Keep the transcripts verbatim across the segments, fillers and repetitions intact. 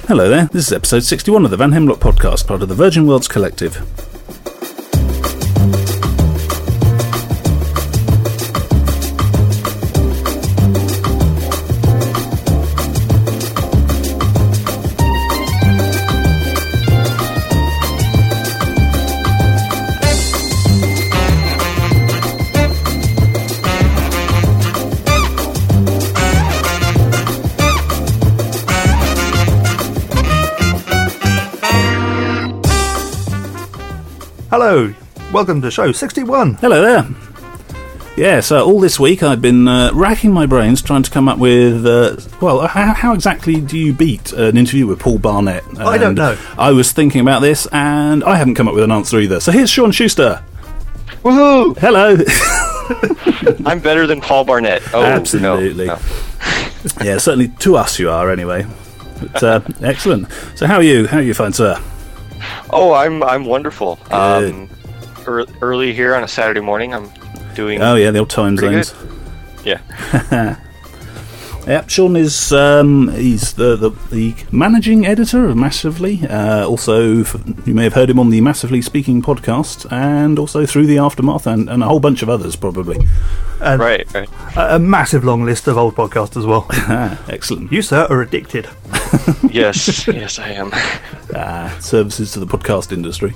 Hello there, this is episode sixty-one of the Van Hemlock Podcast, part of the Virgin Worlds Collective. Hello, welcome to show sixty-one. Hello there. Yeah, so all this week I've been uh, racking my brains trying to come up with, uh, well, how, how exactly do you beat an interview with Paul Barnett? And I don't know. I was thinking about this and I haven't come up with an answer either. So here's Sean Schuster. Woohoo! Hello. I'm better than Paul Barnett. Oh, Absolutely. No, no. Yeah, certainly to us you are anyway. But, uh, excellent. So how are you? How are you, fine sir? Oh, I'm I'm wonderful. Good. Um, er, early here on a Saturday morning, I'm doing. Oh yeah, the old time pretty zones. good. Yeah. Yep, Sean is um, he's the, the the managing editor of Massively. Uh, also, f- you may have heard him on the Massively Speaking podcast, and also through the Aftermath, and, and a whole bunch of others probably. And Right, right. a, a massive long list of old podcasts as well. Excellent. You, sir, are addicted. Yes, yes, I am. Uh, services to the podcast industry.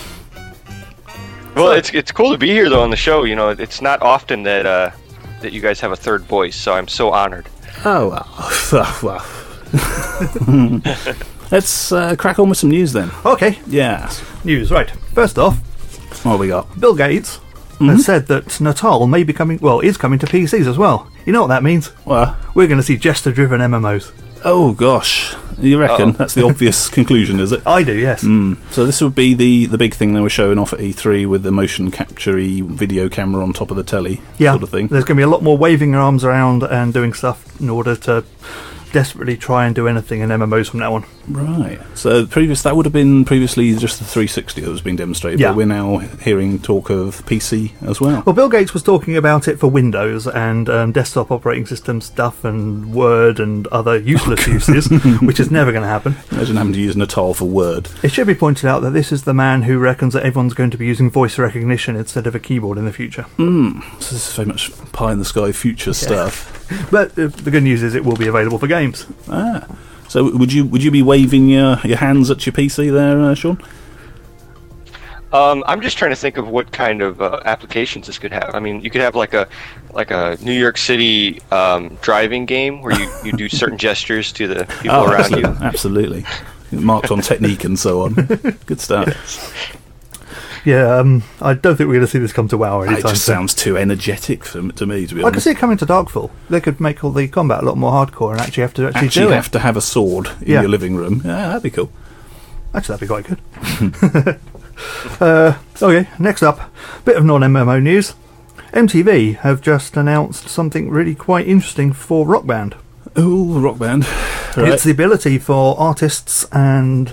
Well, it's it's cool to be here though on the show. You know, it's not often that uh, that you guys have a third voice, so I'm so honored. Oh well. well. Let's uh, crack on with some news then. Okay, Yeah. news, right. First off, What have we got? Bill Gates Mm-hmm. has said that Natal may be coming, well, is coming to P Cs as well. You know what that means? Well, We're going to see gesture-driven M M Os. oh gosh. You reckon? Uh-oh. That's the obvious conclusion, is it? I do, yes. Mm. So this would be the, the big thing they were showing off at E three with the motion capture-y video camera on top of the telly Yeah, sort of thing. there's going to be a lot more waving your arms around and doing stuff in order to desperately try and do anything in M M Os from now on. Right. So previous that would have been previously just the three sixty that was being demonstrated, Yeah. but we're now hearing talk of P C as well. Well, Bill Gates was talking about it for Windows and um, desktop operating system stuff and Word and other useless uses, which is never going to happen. Imagine having to use Natal for Word. It should be pointed out that this is the man who reckons that everyone's going to be using voice recognition instead of a keyboard in the future. Mm. So this is very much pie in the sky future stuff. But uh, the good news is it will be available for games. Ah. So would you would you be waving your, your hands at your P C there, uh, Sean? Um, I'm just trying to think of what kind of uh, applications this could have. I mean, you could have like a like a New York City um, driving game where you, you do certain gestures to the people Oh, around absolutely. you. Absolutely. Marked on technique and so on. Good stuff. Yeah, um, I don't think we're going to see this come to WoW anytime It just soon. sounds too energetic for, to me, to be I can honest. see it coming to Darkfall. They could make all the combat a lot more hardcore and actually have to actually, Actually do have it. to have a sword in Yeah. your living room. Yeah, that'd be cool. Actually, that'd be quite good. uh, okay, next up, bit of non-M M O news. M T V have just announced something really quite interesting for Rock Band. Ooh, Rock Band. Right. It's the ability for artists and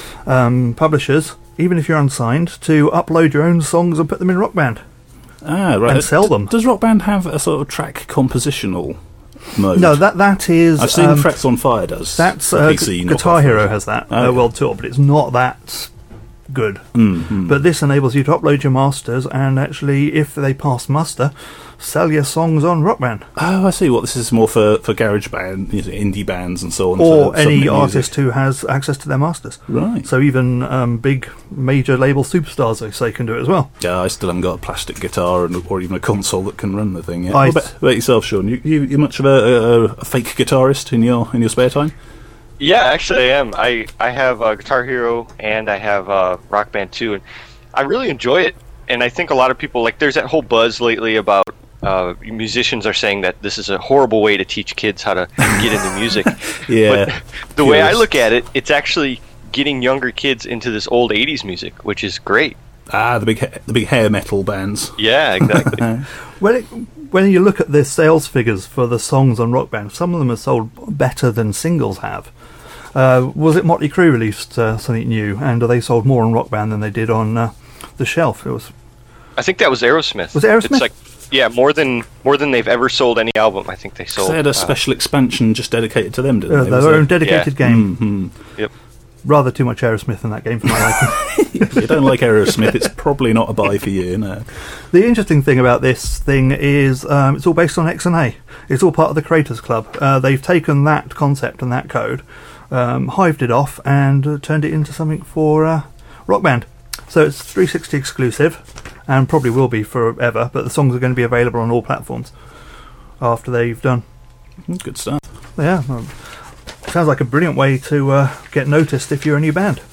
um, publishers, even if you're unsigned, to upload your own songs and put them in Rock Band. ah, right. and sell them. Does Rock Band have a sort of track compositional mode? No, that that is. I've seen um, Frets on Fire does. That's the uh, P C Gu- knockoff Guitar Hero version. has that Oh, uh, World Tour, but it's not that good. Mm, mm. But this enables you to upload your masters and actually, if they pass muster, sell your songs on Rock Band. Oh, I see. What this is more for for garage band, you know, indie bands, and so on. Or to any submit artist music. who has access to their masters. Right. So even um, big major label superstars, they say, can do it as well. Yeah, I still haven't got a plastic guitar and, or even a console that can run the thing yet. I- What about, what about yourself, Sean? You, you you much of a, a, a fake guitarist in your in your spare time? Yeah, actually, I am. I, I have uh, Guitar Hero and I have uh, Rock Band two, and I really enjoy it. And I think a lot of people, like, there's that whole buzz lately about uh, musicians are saying that this is a horrible way to teach kids how to get into music. Yeah. But the way I Purist. look at it, it's actually getting younger kids into this old eighties music, which is great. Ah, the big ha- the big hair metal bands. Yeah, exactly. When, it, when you look at the sales figures for the songs on Rock Band, some of them are sold better than singles have. Uh, was it Motley Crue released uh, something new, and they sold more on Rock Band than they did on uh, the Shelf? It was I think that was Aerosmith. Was it Aerosmith? It's like, Yeah, more than more than they've ever sold any album. I think they sold. They had a uh, special expansion just dedicated to them, didn't Uh, they? their Was own there- dedicated Yeah. game. Mhm. Yep. Rather too much Aerosmith in that game for my liking. If you don't like Aerosmith, it's probably not a buy for you. No. The interesting thing about this thing is um, it's all based on X N A. It's all part of the Creators Club. Uh, they've taken that concept and that code, um, hived it off, and uh, turned it into something for uh, Rock Band. So it's three sixty exclusive, and probably will be forever, but the songs are going to be available on all platforms after they've done. Good stuff. Yeah, well, sounds like a brilliant way to uh, get noticed if you're a new band.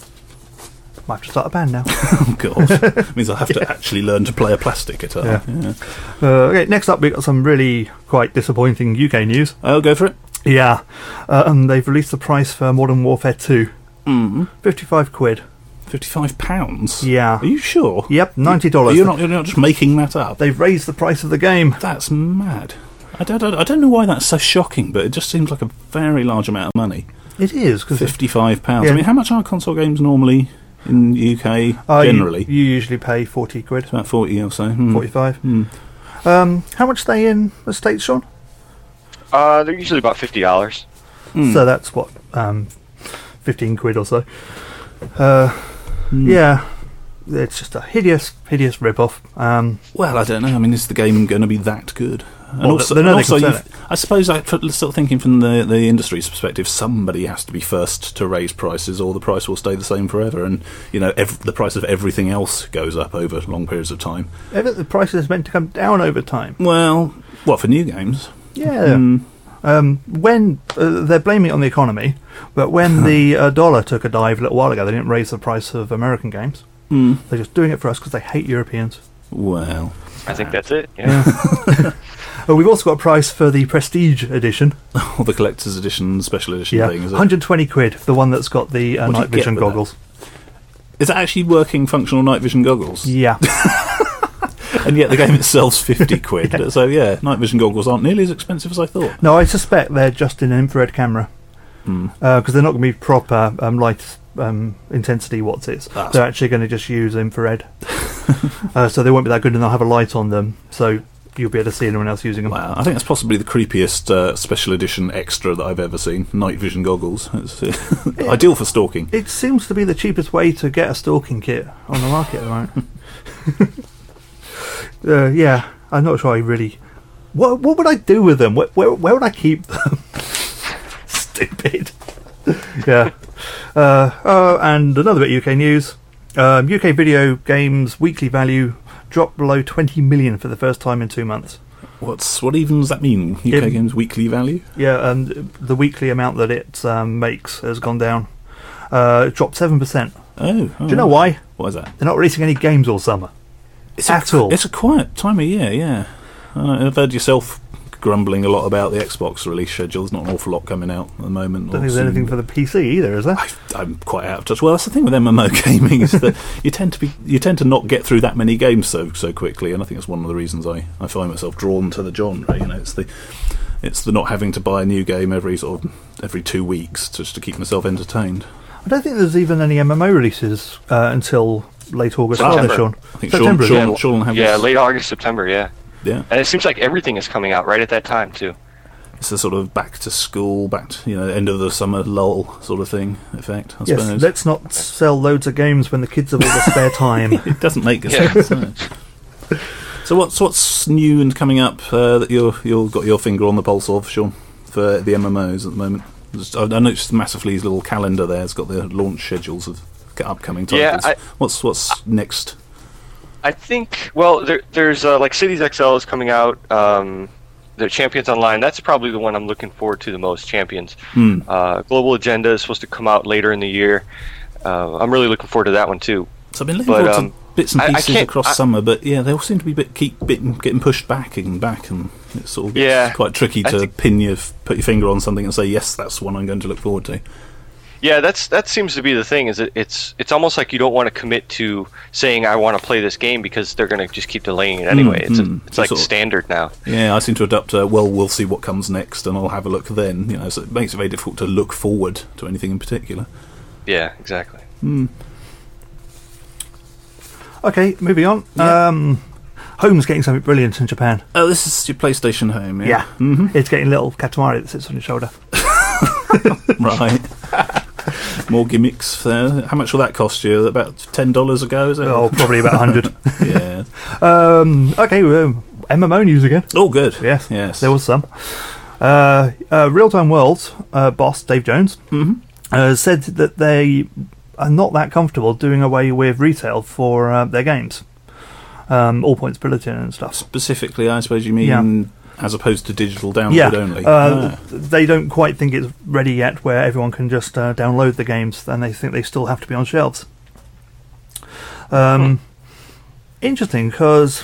Might have to start a band now. Oh, God. Means I have to actually learn to play a plastic guitar. Yeah. Yeah. Uh, okay, next up we've got some really quite disappointing U K news. I'll go for it. Yeah, uh, and they've released the price for Modern Warfare two. Mm. fifty-five quid. fifty-five pounds? Yeah. Are you sure? Yep, ninety dollars. You're not, you're not just making that up? They've raised the price of the game. That's mad. I don't, I don't know why that's so shocking, but it just seems like a very large amount of money. It is, because fifty-five pounds. Yeah. I mean, how much are console games normally in the U K, uh, generally? You, you usually pay forty quid, It's about forty or so. Hmm. forty-five. Hmm. Um, how much are they in the States, Sean? Uh, they're usually about fifty dollars. Hmm. So that's what, um, fifteen quid or so. Uh, Hmm. Yeah, it's just a hideous, hideous rip-off. Um, Well, I don't know. I mean, is the game going to be that good? And Well, also, they know and they also can sell you've- I suppose, I, for, sort of thinking from the, the industry's perspective, somebody has to be first to raise prices, or the price will stay the same forever. And you know, ev- the price of everything else goes up over long periods of time. ever- the price is meant to come down over time. Well, what for new games? Yeah. Hmm. Um, when uh, they're blaming it on the economy, but when the uh, dollar took a dive a little while ago, they didn't raise the price of American games. Hmm. They're just doing it for us because they hate Europeans. Well, I think that's it. Yeah. Uh, we've also got a price for the Prestige edition. or the collector's edition, special edition Yeah, thing, is it? one hundred twenty quid. The one that's got the uh, What do you night get vision with that? goggles. Is that actually working functional night vision goggles? Yeah, And yet the game itself's fifty quid. yeah. So yeah, night vision goggles aren't nearly as expensive as I thought. no, I suspect they're just in an infrared camera Hmm. because they're not going to be proper um, light um, intensity. What's it? That's- They're actually going to just use infrared, uh, so they won't be that good, and they'll have a light on them, so you'll be able to see anyone else using them. Wow, I think that's possibly the creepiest uh, special edition extra that I've ever seen. Night vision goggles. It's uh, ideal for stalking. It seems to be the cheapest way to get a stalking kit on the market at the moment. uh, yeah, I'm not sure I really... What what would I do with them? Where, where, where would I keep them? Stupid. yeah. Uh, oh, and another bit of U K news. Um, U K video games weekly value dropped below twenty million for the first time in two months. What's what even does that mean? U K It- Games weekly value? Yeah, and the weekly amount that it um, makes has gone down. Uh, it dropped seven percent. Oh, Do you know why? What is that? They're not releasing any games all summer. It's At a, all. It's a quiet time of year. Yeah, uh, I've heard yourself grumbling a lot about the Xbox release schedule. There's not an awful lot coming out at the moment. I don't or think there's soon. anything for the P C either, is there? I, I'm quite out of touch. Well, that's the thing with M M O gaming is that you tend to be you tend to not get through that many games so so quickly, and I think that's one of the reasons I, I find myself drawn to the genre. You know, it's the it's the not having to buy a new game every sort of every two weeks just to keep myself entertained. I don't think there's even any M M O releases uh, until late August, are there, September. Sean? I think September, Sean, is it? Sean, Sean will have yeah, this- late August, September. Yeah, yeah. and it seems like everything is coming out right at that time too. It's a sort of back to school, back to, you know, end of the summer lull sort of thing effect. I Yes, suppose let's not sell loads of games when the kids have all the spare time. it doesn't make Yeah. sense. no. So what's what's new and coming up uh, that you're you've got your finger on the pulse of, Sean, for the M M Os at the moment? Just, I, I noticed Massively's little calendar there has got the launch schedules of upcoming Yeah, titles. I- what's what's next? I think. Well, there, there's uh, like Cities X L is coming out. Um, the Champions Online. That's probably the one I'm looking forward to the most. Champions. Hmm. Uh, Global Agenda is supposed to come out later in the year. Uh, I'm really looking forward to that one too. So I've been looking But, forward um, to bits and I- I pieces can't- across I- summer, but yeah, they all seem to be bit, keep bit, getting pushed back and back, and it sort of gets Yeah, quite tricky I to think- pin your put your finger on something and say yes, that's one I'm going to look forward to. Yeah, that's that seems to be the thing. Is it, it's it's almost like you don't want to commit to saying I want to play this game because they're going to just keep delaying it anyway. Mm, it's a, mm. it's like Sort of- standard now. Yeah, I seem to adopt a, well, we'll see what comes next and I'll have a look then, you know, so it makes it very difficult to look forward to anything in particular. Yeah, exactly. Okay, moving on. Yeah. Um, Home's getting something brilliant in Japan. Oh, this is your PlayStation Home, yeah? Yeah, hmm it's getting a little Katamari that sits on your shoulder. Right. More gimmicks there. How much will that cost you? About ten dollars a go, is it? Oh, probably about a hundred. Yeah. Um, okay, um, M M O news again. Oh, good. Yes, Yes. there was some. Uh, uh, Real Time Worlds uh, boss Dave Jones hmm uh, said that they are not that comfortable doing away with retail for uh, their games, um, all points bulletin and stuff. Specifically, I suppose you mean Yeah. as opposed to digital download Yeah, only. uh, Ah. they don't quite think it's ready yet, where everyone can just uh, download the games, and they think they still have to be on shelves. Um, Interesting, because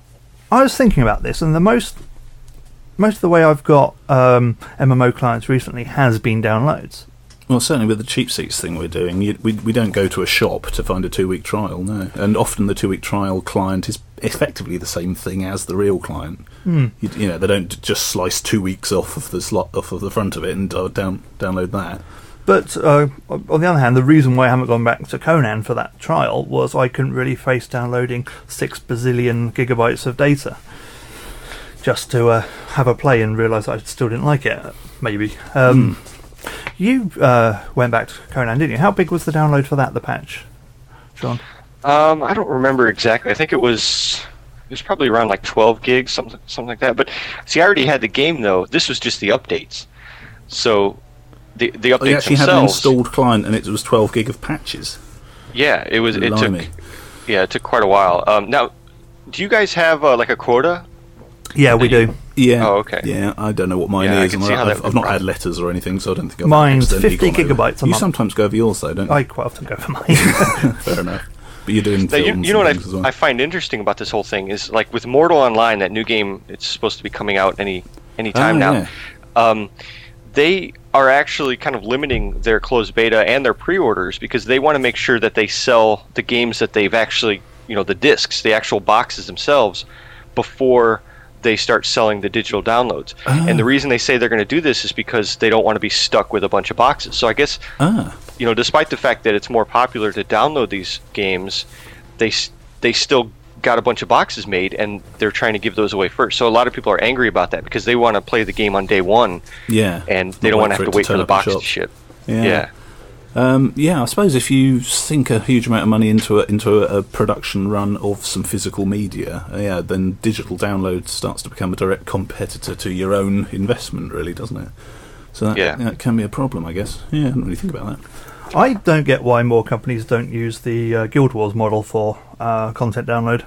I was thinking about this, and the most most of the way I've got um, M M O clients recently has been downloads. Well, certainly with the cheap seats thing we're doing, you, we we don't go to a shop to find a two-week trial, no. And often the two-week trial client is effectively the same thing as the real client. Hmm. You, you know, they don't just slice two weeks off of the slot off of the front of it and uh, down download that. But uh, on the other hand, the reason why I haven't gone back to Conan for that trial was I couldn't really face downloading six bazillion gigabytes of data just to uh, have a play and realise I still didn't like it, maybe. Um, You uh, went back to Conan, didn't you? How big was the download for that, the patch, Sean? Um, I don't remember exactly. I think it was it was probably around like twelve gigs, something something like that. But see, I already had the game though. This was just the updates. So the the updates Oh, you actually themselves. had an installed client and it was twelve gig of patches. Yeah, it was. It Blimey. took. Yeah, it took quite a while. Um, now, do you guys have uh, like a quota? Yeah, we do. Yeah. Oh, okay. Yeah, I don't know what mine Yeah, I is. can and see how I've, that I've would not run. had letters or anything, so I don't think I've Mine's accidentally fifty gone over. gigabytes a You month. sometimes go over yours, though, don't you? I quite often go for mine. Fair enough. But you're doing Now, you, films you know and what things as well. I, I find interesting about this whole thing is like with Mortal Online, that new game. It's supposed to be coming out any any time Ah, now. yeah. Um, they are actually kind of limiting their closed beta and their pre-orders because they want to make sure that they sell the games that they've actually, you know, the discs, the actual boxes themselves, before they start selling the digital downloads. Ah. And the reason they say they're going to do this is because they don't want to be stuck with a bunch of boxes. So I guess, Ah, you know, despite the fact that it's more popular to download these games, they s- they still got a bunch of boxes made, and they're trying to give those away first. So a lot of people are angry about that because they want to play the game on day one, yeah. and they Not don't want wait to for have it to wait for turn the up in box to shops. ship. Yeah. Yeah. Um, yeah, I suppose if you sink a huge amount of money into a, into a, a production run of some physical media, uh, yeah, then digital download starts to become a direct competitor to your own investment, really, doesn't it? So that, Yeah. that can be a problem, I guess. Yeah, I didn't really think about that. I don't get why more companies don't use the uh, Guild Wars model for uh, content download.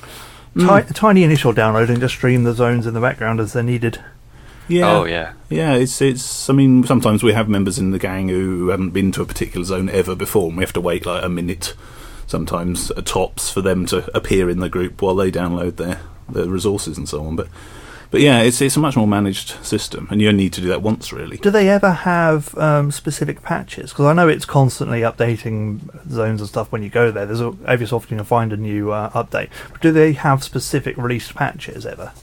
Mm. Ti- tiny initial download and just stream the zones in the background as they're needed. Yeah. Oh yeah. Yeah, it's it's. I mean, sometimes we have members in the gang who haven't been to a particular zone ever before, and we have to wait like a minute, sometimes at tops, for them to appear in the group while they download their, their resources and so on. But but yeah, it's it's a much more managed system, and you only need to do that once, really. Do they ever have um, specific patches? Because I know it's constantly updating zones and stuff when you go there. There's a, every so often you'll find a new uh, update. But do they have specific released patches ever?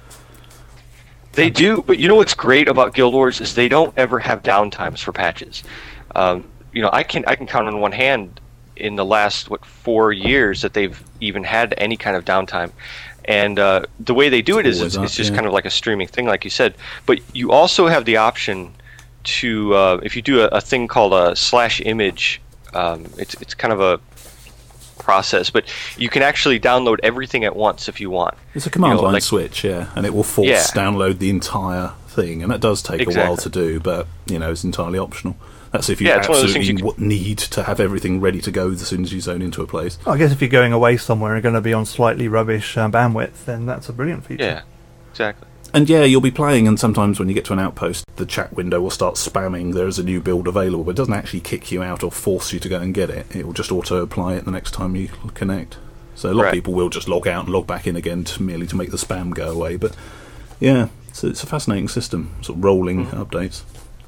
They do, but you know what's great about Guild Wars is they don't ever have downtimes for patches. Um, you know, I can I can count on one hand in the last what four years that they've even had any kind of downtime. And uh, the way they do it It's is always it's, up, it's just yeah. kind of like a streaming thing, like you said. But you also have the option to uh, if you do a, a thing called a slash image. Um, it's it's kind of a process, but you can actually download everything at once if you want. It's a command You know, line like- switch, yeah, and it will force Yeah. download the entire thing, and that does take a while Exactly. to do, but you know it's entirely optional. That's if you Yeah, it's one of those absolutely things you w- need to have everything ready to go as soon as you zone into a place. I guess if you're going away somewhere and going to be on slightly rubbish uh, bandwidth, then that's a brilliant feature. Yeah, exactly. And yeah, you'll be playing, and sometimes when you get to an outpost, the chat window will start spamming, there is a new build available, but it doesn't actually kick you out or force you to go and get it. It will just auto-apply it the next time you connect. So a lot Right. of people will just log out and log back in again to, merely to make the spam go away. But yeah, it's a, it's a fascinating system, sort of rolling Mm-hmm. updates.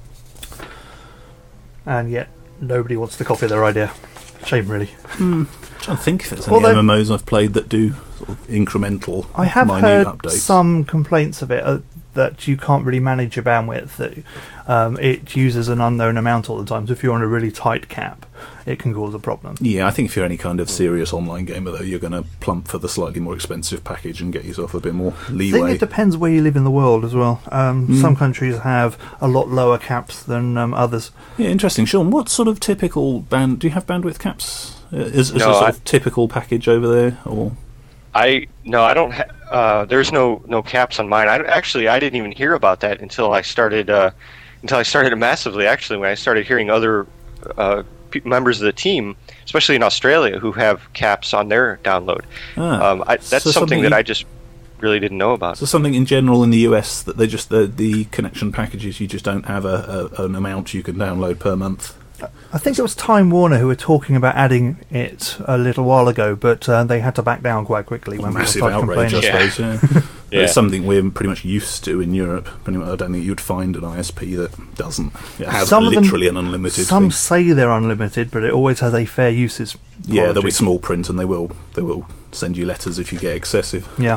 And yet, nobody wants to copy their idea. Shame, really. I'm trying to think if there's Well, any they- M M Os I've played that do sort of incremental, I have minute heard updates. some complaints of it. Uh, that you can't really manage your bandwidth. That um, it uses an unknown amount all the time. So if you're on a really tight cap, it can cause a problem. Yeah, I think if you're any kind of serious online gamer, though, you're going to plump for the slightly more expensive package and get yourself a bit more I leeway. think it depends where you live in the world as well. Um, Mm. Some countries have a lot lower caps than um, others. Yeah, interesting. Sean, what sort of typical band... Do you have bandwidth caps? Uh, Is, is No, there a sort I- of typical package over there? Or I no, I don't. Ha- uh, there's no no caps on mine. I actually I didn't even hear about that until I started uh, until I started massively. Actually, when I started hearing other uh, pe- members of the team, especially in Australia, who have caps on their download. Ah, um, I, that's so something, something that you- I just really didn't know about. so something in general in the U S that they just... The, the connection packages, you just don't have a, a an amount you can download per month. I think it was Time Warner who were talking about adding it a little while ago, but uh, they had to back down quite quickly when Massive people started outrage, I complaining. suppose. Yeah. Yeah. It's something we're pretty much used to in Europe. Pretty much, I don't think you'd find an I S P that doesn't have Some of them- literally an unlimited Some thing. say they're unlimited, but it always has a fair uses. Yeah, there'll be policy. small print, and they will they will send you letters if you get excessive. Yeah.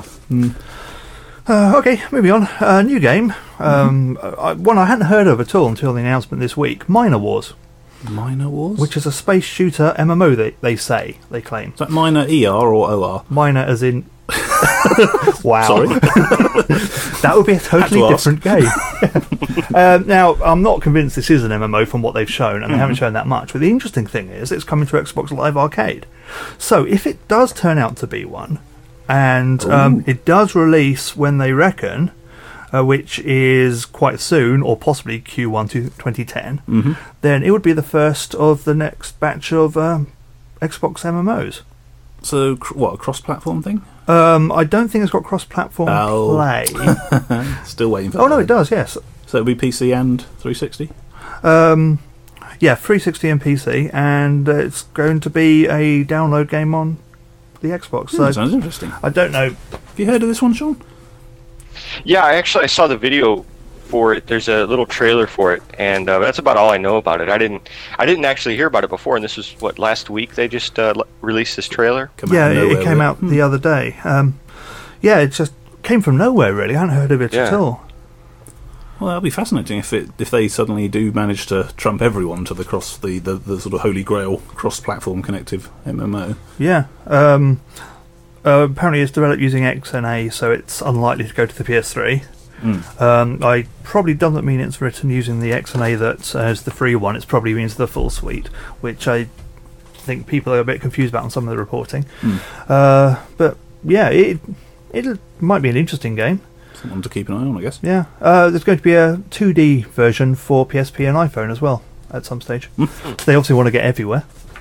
Uh, okay, moving on. Uh, new game. Um, uh, one I hadn't heard of at all until the announcement this week. Minor Wars, Minor Wars? which is a space shooter M M O. They they say they claim Is that minor E R or O R? minor as in. Wow. Sorry. That would be a totally Had to different game. um, now, I'm not convinced this is an M M O from what they've shown, and they haven't shown that much. But the interesting thing is, it's coming to Xbox Live Arcade. So, if it does turn out to be one, and um, Ooh. it does release when they reckon, uh, which is quite soon, or possibly Q one to twenty ten, Mm-hmm. then it would be the first of the next batch of um, Xbox M M Os. So, cr- what, a cross-platform thing? Um, I don't think it's got cross-platform Oh. play. Still waiting for Oh that. no, it does. Yes. So it'll be P C and three sixty? Um, yeah, three sixty and P C, and uh, it's going to be a download game on the Xbox. So Hmm, sounds interesting. I don't know. Have you heard of this one, Sean? Yeah, I actually I saw the video for it. There's a little trailer for it, and uh, that's about all I know about it. I didn't I didn't actually hear about it before, and this was what last week they just uh, l- released this trailer. Come yeah, out of it, nowhere it came with out Hmm. the other day. Um, yeah, it just came from nowhere. Really, I hadn't heard of it Yeah. at all. Well, that'll be fascinating if it if they suddenly do manage to trump everyone to the cross the, the, the sort of holy grail cross-platform connective M M O. Yeah. Um, uh, apparently, it's developed using X N A, so it's unlikely to go to the P S three. Mm. Um, I probably doesn't mean it's written using the X N A that uh, is the free one. It probably means the full suite, which I think people are a bit confused about on some of the reporting. Mm. Uh, but yeah, it it might be an interesting game. Someone to keep an eye on, I guess. Yeah, uh, there's going to be a two D version for P S P and iPhone as well at some stage. Mm. They obviously want to get everywhere.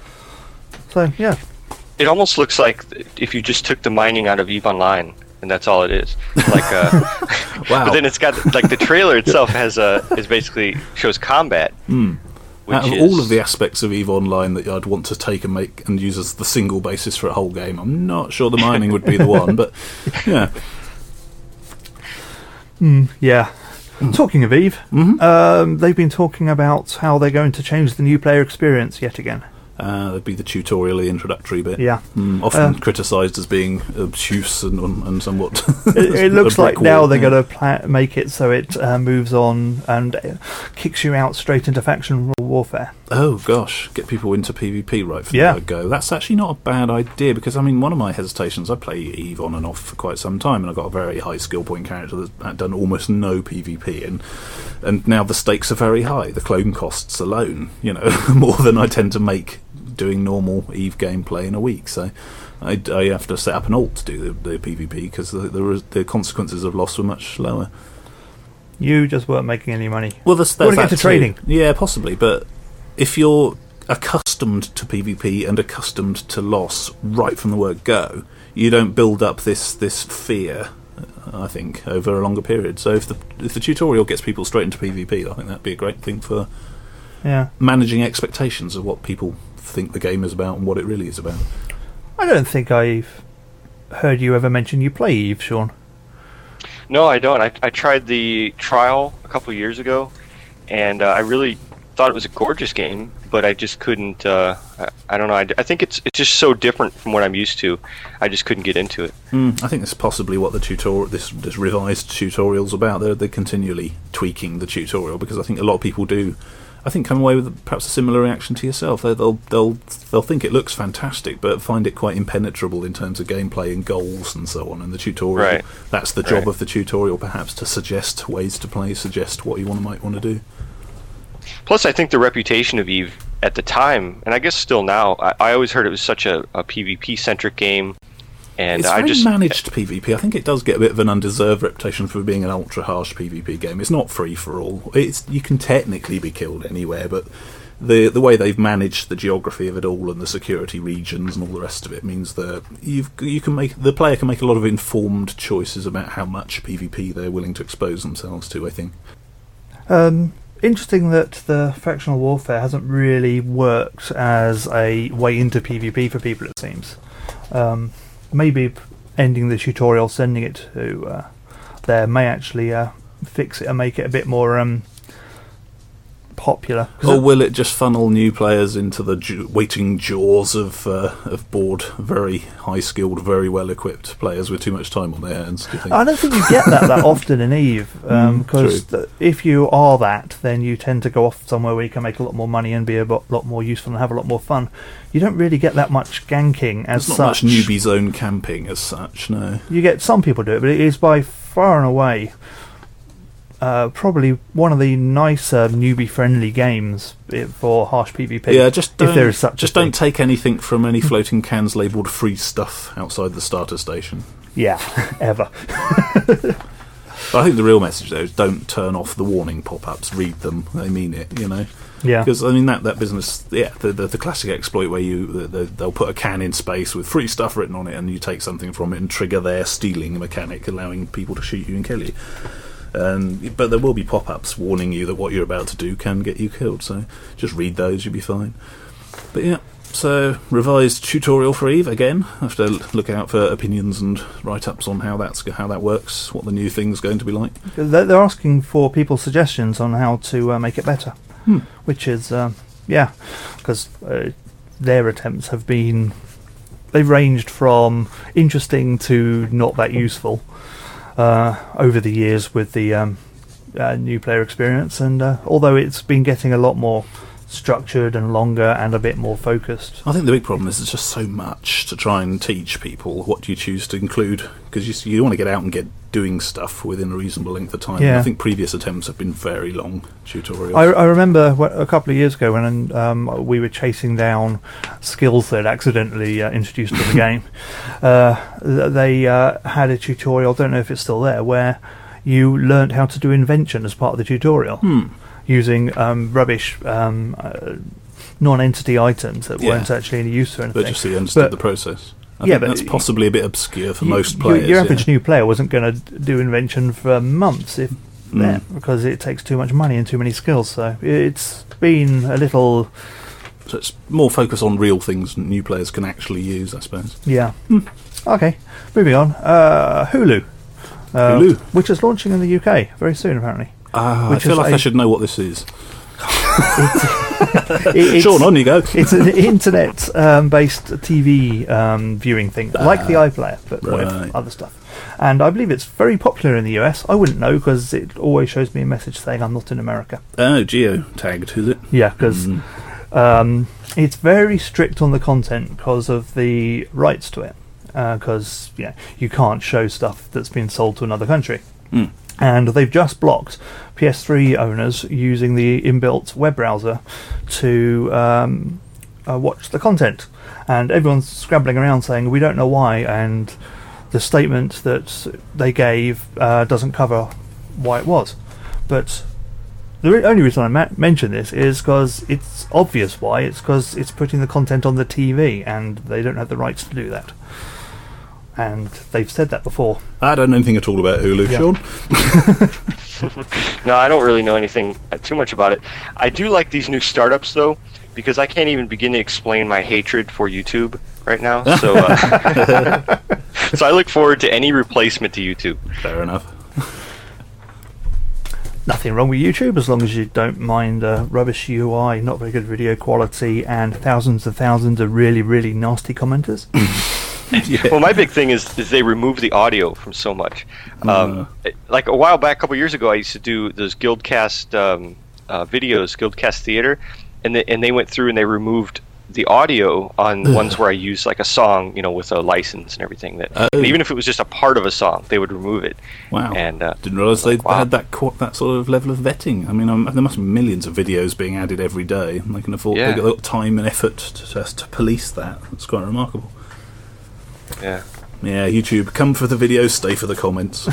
So yeah, It almost looks like if you just took the mining out of EVE Online, and that's all it is. Like, uh, Wow. but then it's got like the trailer itself has a is basically shows combat. Mm. Which Out of is, all of the aspects of EVE Online that I'd want to take and make and use as the single basis for a whole game, I'm not sure the mining would be the one, but yeah. mm, yeah. Talking of Eve, Mhm. um, they've been talking about how they're going to change the new player experience yet again. Uh, that'd be the tutorial, the introductory bit. Yeah. Mm, often Uh, criticised as being obtuse and, and somewhat. It, it looks a brick like now wall, they're yeah. going to pla- make it so it uh, moves on and uh, kicks you out straight into faction warfare. Oh gosh, get people into PvP right from Yeah. the go. That's actually not a bad idea because I mean, one of my hesitations. I play EVE on and off for quite some time, and I've got a very high skill point character that's done almost no PvP, and and now the stakes are very high. The clone costs alone, you know, more than I tend to make doing normal EVE gameplay in a week. So I, I have to set up an alt to do the, the PvP because the, the res- the consequences of loss were much lower. You just weren't making any money. Well, that's, You wanna that's get to that too. trading. Yeah, possibly. But if you're accustomed to PvP and accustomed to loss right from the word go, you don't build up this this fear. uh, I think over a longer period. So if the if the tutorial gets people straight into PvP, I think that'd be a great thing for Yeah. managing expectations of what people think the game is about and what it really is about. I don't think I've heard you ever mention you play Eve, Sean. No, I don't. I, I tried the trial a couple years ago, and uh, I really thought it was a gorgeous game, but I just couldn't. Uh, I, I don't know. I, I think it's it's just so different from what I'm used to. I just couldn't get into it. Mm, I think that's possibly what the tutorial, this this revised tutorial's about. They're they're continually tweaking the tutorial because I think a lot of people do. I think come away with perhaps a similar reaction to yourself. They, they'll they'll they'll think it looks fantastic, but find it quite impenetrable in terms of gameplay and goals and so on. And the tutorial, Right. that's the job Right. of the tutorial, perhaps to suggest ways to play, suggest what you want might want to do. Plus, I think the reputation of EVE at the time, and I guess still now, I, I always heard it was such a, a PvP centric game, and It's I very just managed PvP. I think it does get a bit of an undeserved reputation for being an ultra harsh PvP game. It's not free for all. It's you can technically be killed anywhere, but the the way they've managed the geography of it all and the security regions and all the rest of it means that you've you can make the player can make a lot of informed choices about how much PvP they're willing to expose themselves to. I think. Um, interesting that the factional warfare hasn't really worked as a way into PvP for people, it seems. Um, maybe ending the tutorial, sending it to uh, there may actually uh, fix it and make it a bit more um, popular. 'Cause Or it- will it just funnel new players into the ju- waiting jaws of uh, of bored, very high skilled, very well equipped players with too much time on their hands? Do you think? I don't think you get that that often in EVE, Mm, because th- if you are that, then you tend to go off somewhere where you can make a lot more money and be a lot, lot more useful and have a lot more fun. You don't really get that much ganking as There's not such. much newbie zone camping as such, no. You get some people do it, but it is by far and away uh, probably one of the nicer newbie-friendly games i- for harsh PvP. Yeah, just don't, if there is such just a thing. don't take anything from any floating cans labelled free stuff outside the starter station. Yeah, ever. But I think the real message though is don't turn off the warning pop-ups. Read them; they mean it, you know. Yeah. Because I mean that, that business, yeah, the, the the classic exploit where you the, the, they'll put a can in space with free stuff written on it, and you take something from it and trigger their stealing mechanic, allowing people to shoot you and kill you. Um, but there will be pop-ups warning you that what you're about to do can get you killed. So just read those; you'll be fine. But yeah. So, revised tutorial for EVE again. I have to l- look out for opinions and write-ups on how that's how that works, what the new thing's going to be like. They're they're asking for people's suggestions on how to uh, make it better, Hmm. which is, um, yeah, because uh, their attempts have been, they've ranged from interesting to not that useful uh, over the years with the um, uh, new player experience, and uh, although it's been getting a lot more structured and longer and a bit more focused. I think the big problem is there's just so much to try and teach people. What do you choose to include? Because you, s- you want to get out and get doing stuff within a reasonable length of time. Yeah. I think previous attempts have been very long tutorials. I, I remember wh- a couple of years ago when um, we were chasing down skills that accidentally uh, introduced to the game. Uh, th- they uh, had a tutorial, don't know if it's still there, where you learnt how to do invention as part of the tutorial. Hmm. Using um, rubbish um, uh, non-entity items that Yeah. weren't actually any use or anything. But just so you understood But- the process. I Yeah, think but that's possibly a bit obscure for You- most you- players. Your average yeah. new player wasn't going to do invention for months, if Mm. that, because it takes too much money and too many skills. So it's been a little, So it's more focus on real things new players can actually use, I suppose. yeah. Okay, moving on. Uh, Hulu, uh, Hulu. which is launching in the U K very soon, apparently. Ah, I Which feel is like a- I should know what this is. It- it's- Sean, on you go. It's an internet-based T V um, viewing thing, like the iPlayer, but with right. other stuff. And I believe it's very popular in the U S. I wouldn't know because it always shows me a message saying I'm not in America. Oh, geo tagged, is it? Yeah, because Mm. um, it's very strict on the content because of the rights to it. Because yeah, you can't show stuff that's been sold to another country. Mm. And they've just blocked P S three owners using the inbuilt web browser to um, uh, watch the content. And everyone's scrambling around saying, we don't know why, and the statement that they gave uh, doesn't cover why it was. But the re- only reason I ma- mention this is because it's obvious why. It's because it's putting the content on the T V, and they don't have the rights to do that. And they've said that before. I don't know anything at all about Hulu, Yeah. Sean. No, I don't really know anything uh, too much about it. I do like these new startups, though, because I can't even begin to explain my hatred for YouTube right now. So, uh, so I look forward to any replacement to YouTube. Fair enough. Nothing wrong with YouTube as long as you don't mind uh, rubbish U I, not very good video quality, and thousands and thousands of really, really nasty commenters. Yeah. Well, my big thing is, is they remove the audio from so much. Um, Uh. Like a while back, a couple years ago, I used to do those Guildcast um, uh, videos, Guildcast Theater, and they, and they went through and they removed the audio on ones where I use like a song, you know, with a license and everything. That Oh. and even if it was just a part of a song, they would remove it. Wow. And uh, Didn't realise they like, wow. had that co- that sort of level of vetting. I mean, um, there must be millions of videos being added every day, and they can afford Yeah. they've got time and effort to, to, to police that. It's quite remarkable. yeah. Yeah, YouTube, come for the videos, stay for the comments.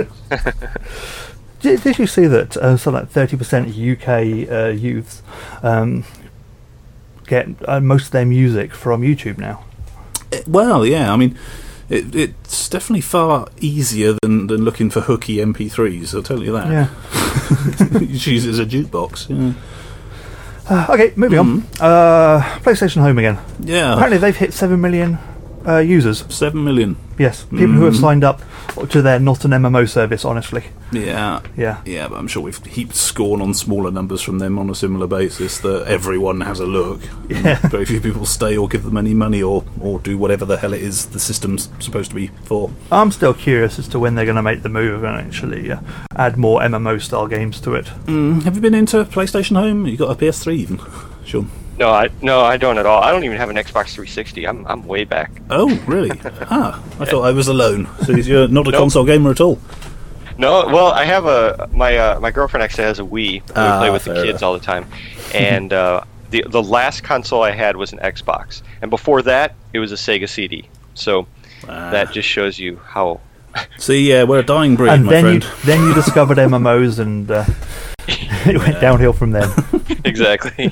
Did, did you see that uh, something like thirty percent of U K uh, youths um, get uh, most of their music from YouTube now? Eh, well, yeah, I mean, it, it's definitely far easier than, than looking for hooky M P threes, I'll tell you that. Yeah. You use it as a jukebox. Yeah. Uh, okay, moving on. Uh, PlayStation Home again. Yeah. Apparently they've hit seven million uh, users. Seven million. Yes, people who have Mhm. signed up to their not an M M O service, honestly. Yeah. Yeah. Yeah, but I'm sure we've heaped scorn on smaller numbers from them on a similar basis, that everyone has a look. Yeah. Very few people stay or give them any money or, or do whatever the hell it is the system's supposed to be for. I'm still curious as to when they're going to make the move and actually uh, add more M M O style games to it. Mm, have you been into PlayStation Home? You got a P S three even? Sure. No, I no, I don't at all. I don't even have an Xbox three sixty. I'm I'm way back. Oh, really? ah, I thought I was alone. So you're not a Nope. console gamer at all? No, well, I have a my uh, my girlfriend actually has a Wii. And Ah, we play with the fair kids enough. all the time, and uh, the the last console I had was an Xbox, and before that it was a Sega C D. So Ah. that just shows you how. See, yeah, we're a dying breed, and my then friend. you then you discovered M M Os and uh, it went downhill from then. Exactly.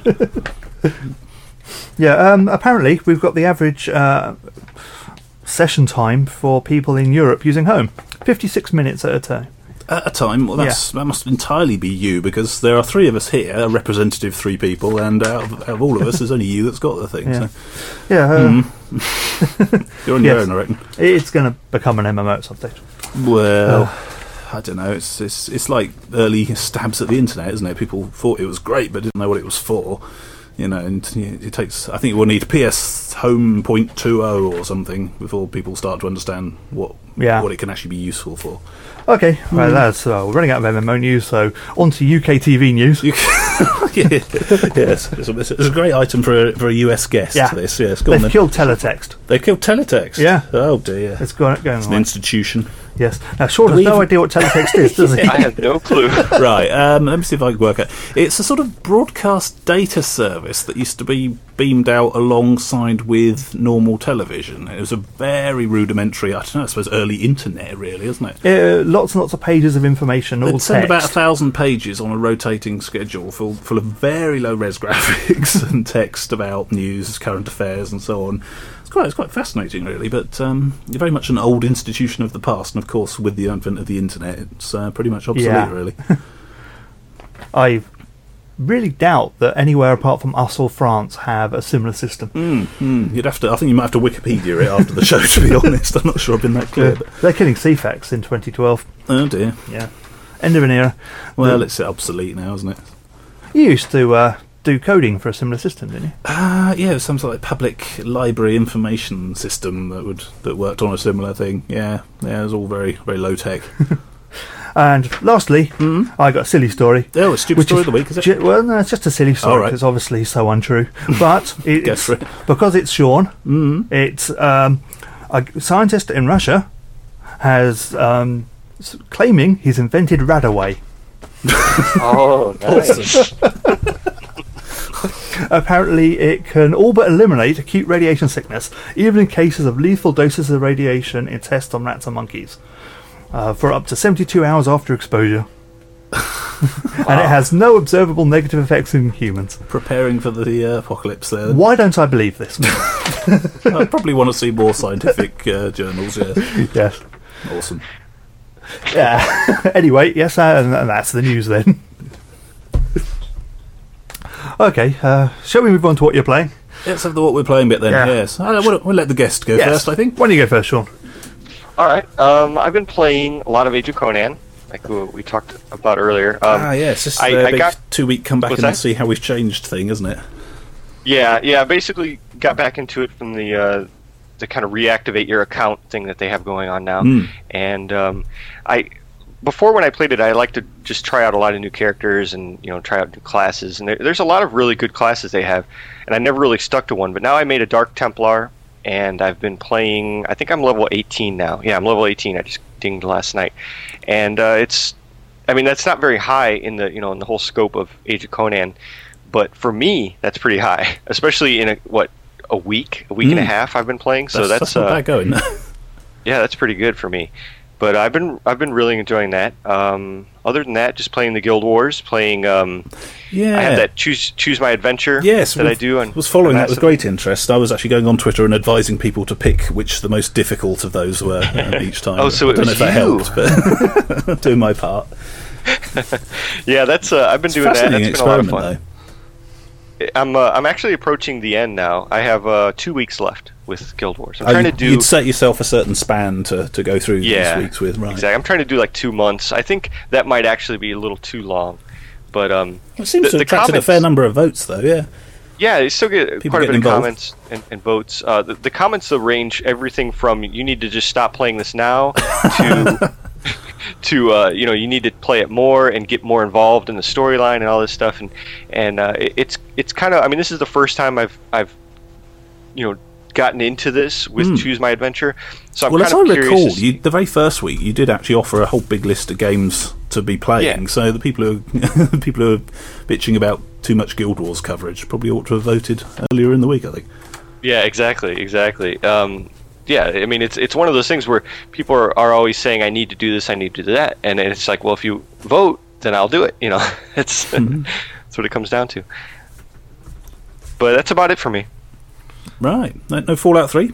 Yeah, um, apparently we've got the average uh, session time for people in Europe using Home. fifty-six minutes at a time. At a time, well, that's, that must entirely be you, because there are three of us here, a representative three people, and out of, out of all of us, there's only you that's got the thing. Yeah, So. yeah uh, Mm. You're on your Yes. own, I reckon. it's going to become an M M O at some stage. Well, I don't know. It's, it's it's like early stabs at the internet, isn't it? People thought it was great, but didn't know what it was for. You know, and it takes. I think we'll need P S Home point two oh or something before people start to understand what Yeah. what it can actually be useful for. Okay, right, that's uh, we're running out of M M O news, so on to U K T V news. You yeah, yes, it's a, it's a great item for a, for a U S guest. Yeah. This, yes, go on They've then. killed teletext. They killed teletext. Yeah. Oh dear. It's going, going It's an on. institution. Yes. Now, Sean has We've- no idea what teletext is, does he? I have no clue. Right, um, let me see if I can work out. It's a sort of broadcast data service that used to be beamed out alongside with normal television. It was a very rudimentary, I don't know, I suppose early internet, really, isn't it? Uh, lots and lots of pages of information, all They'd send text. about a thousand pages on a rotating schedule full, full of very low res graphics and text about news, current affairs, and so on. It's quite, it's quite fascinating, really, but um, you're very much an old institution of the past, and of course, with the advent of the internet, it's uh, pretty much obsolete, Yeah. really. I really doubt that anywhere apart from us or France have a similar system. Mm, mm, you'd have to. I think you might have to Wikipedia it after the show. To be honest, I'm not sure I've been that clear. Yeah. They're killing C FAX in twenty twelve. But, oh dear. Yeah. End of an era. Well, The- it's obsolete now, isn't it? You used to uh, do coding for a similar system, didn't you? Ah, uh, yeah, it was some sort of like public library information system that would that worked on a similar thing. Yeah, yeah, it was all very very low tech. And lastly, Mm. I got a silly story. Oh, a stupid Which story is of the week, is it? Ju- well, no, it's just a silly story. All right. It's obviously so untrue. But Guess it's, for it. because it's Sean, Mm. it's um, a scientist in Russia has um, s- claiming he's invented Radaway. Oh, nice. Apparently, it can all but eliminate acute radiation sickness, even in cases of lethal doses of radiation in tests on rats and monkeys, uh, for up to seventy-two hours after exposure. And it has no observable negative effects in humans. Preparing for the uh, apocalypse there. Why don't I believe this? I probably want to see more scientific uh, journals, yeah. Yes. Awesome. Yeah. Anyway, yes, uh, and and that's the news then. Okay, uh, shall we move on to what you're playing? Let's have the what we're playing bit then, Yeah. yes. Uh, we'll, we'll let the guest go Yes. first, I think. Why don't you go first, Sean? All right. Um, I've been playing a lot of Age of Conan. like what we talked about earlier. Um, ah, yeah, it's just I, the I big got, two-week comeback what's and that? see how we've changed thing, isn't it? Yeah, yeah. I basically got back into it from the uh, the kind of reactivate your account thing that they have going on now, Mm. and um, I. Before, when I played it, I like to just try out a lot of new characters and, you know, try out new classes. And there, there's a lot of really good classes they have, and I never really stuck to one. But now I made a Dark Templar, and I've been playing. I think I'm level eighteen now. Yeah, I'm level eighteen. I just dinged last night, and uh, it's. I mean, that's not very high in the you know in the whole scope of Age of Conan, but for me, that's pretty high, especially in a what a week, a week mm. and a half I've been playing. So that's, that's, that's not uh, bad going. Yeah, that's pretty good for me. But I've been I've been really enjoying that. Um, other than that, just playing the Guild Wars, playing. Um, yeah, I have that choose choose my adventure. Yes, that I do. And was following that with great interest. I was actually going on Twitter and advising people to pick which the most difficult of those were uh, each time. Oh, so I don't it know was if that you. helped, but doing my part. Yeah, that's uh, I've been it's doing that. That's been a lot of fun. Though. I'm uh, I'm actually approaching the end now. I have uh, two weeks left with Guild Wars. I'm oh, trying to do. You'd set yourself a certain span to, to go through yeah, these weeks with, right? Exactly. I'm trying to do like two months. I think that might actually be a little too long, but um, well, it seems the, to have the attracted comments, a fair number of votes, though. Yeah. Yeah, you still get People quite a bit of involved. comments and, and votes. Uh, the, the comments will range everything from "you need to just stop playing this now" to to uh, you know you need to play it more and get more involved in the storyline and all this stuff. And and uh, it, it's it's kind of I mean this is the first time I've I've you know gotten into this with Mm. Choose My Adventure. So I'm well, as kind I of recall, curious. you, the very first week you did actually offer a whole big list of games to be playing. Yeah. So the people who are, people who are bitching about too much Guild Wars coverage probably ought to have voted earlier in the week, I think. Yeah, exactly, exactly. Um, yeah, I mean, it's it's one of those things where people are, are always saying, "I need to do this, I need to do that," and it's like, well, if you vote, then I'll do it. You know, it's Mm-hmm. that's what it comes down to. But that's about it for me. Right. No, no Fallout three?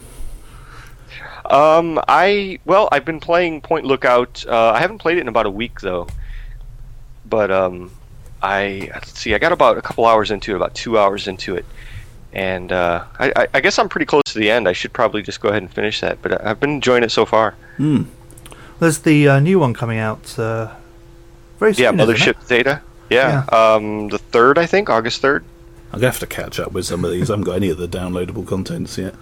Um, I well, I've been playing Point Lookout. Uh, I haven't played it in about a week though. But um, I let's see. I got about a couple hours into it, about two hours into it, and uh, I, I, I guess I'm pretty close to the end. I should probably just go ahead and finish that. But I've been enjoying it so far. Mm. There's the uh, new one coming out uh, very soon. Yeah, isn't it? Mothership Zeta. Yeah, um, the third, I think, August third. I'm going to have to catch up with some of these. I haven't got any of the downloadable contents yet.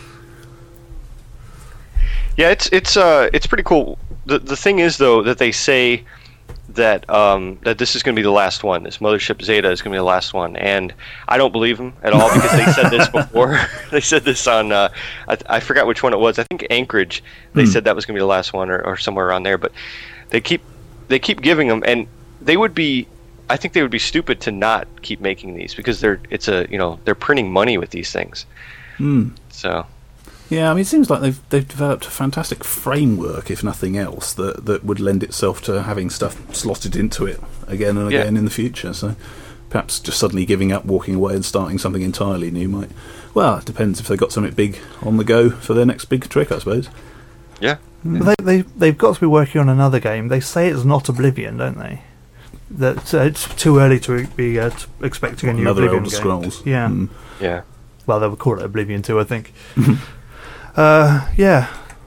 Yeah, it's it's uh it's pretty cool. The the thing is though that they say that um that this is going to be the last one. This Mothership Zeta is going to be the last one, and I don't believe them at all because they said this before. They said this on uh, I, I forgot which one it was. I think Anchorage. They Hmm. said that was going to be the last one, or, or somewhere around there. But they keep they keep giving them, and they would be. I think they would be stupid to not keep making these because they're it's a you know they're printing money with these things. Mm. So. Yeah, I mean, it seems like they've they've developed a fantastic framework, if nothing else, that that would lend itself to having stuff slotted into it again and Yeah. again in the future. So perhaps just suddenly giving up, walking away, and starting something entirely new might. Well, it depends if they've got something big on the go for their next big trick, I suppose. Yeah. But they, they, they've got to be working on another game. They say it's not Oblivion, don't they? That uh, it's too early to be uh, t- expecting a new Another Oblivion Elder game. Scrolls. Yeah. Mm. Yeah. Well, they would call it Oblivion too, I think. uh, yeah.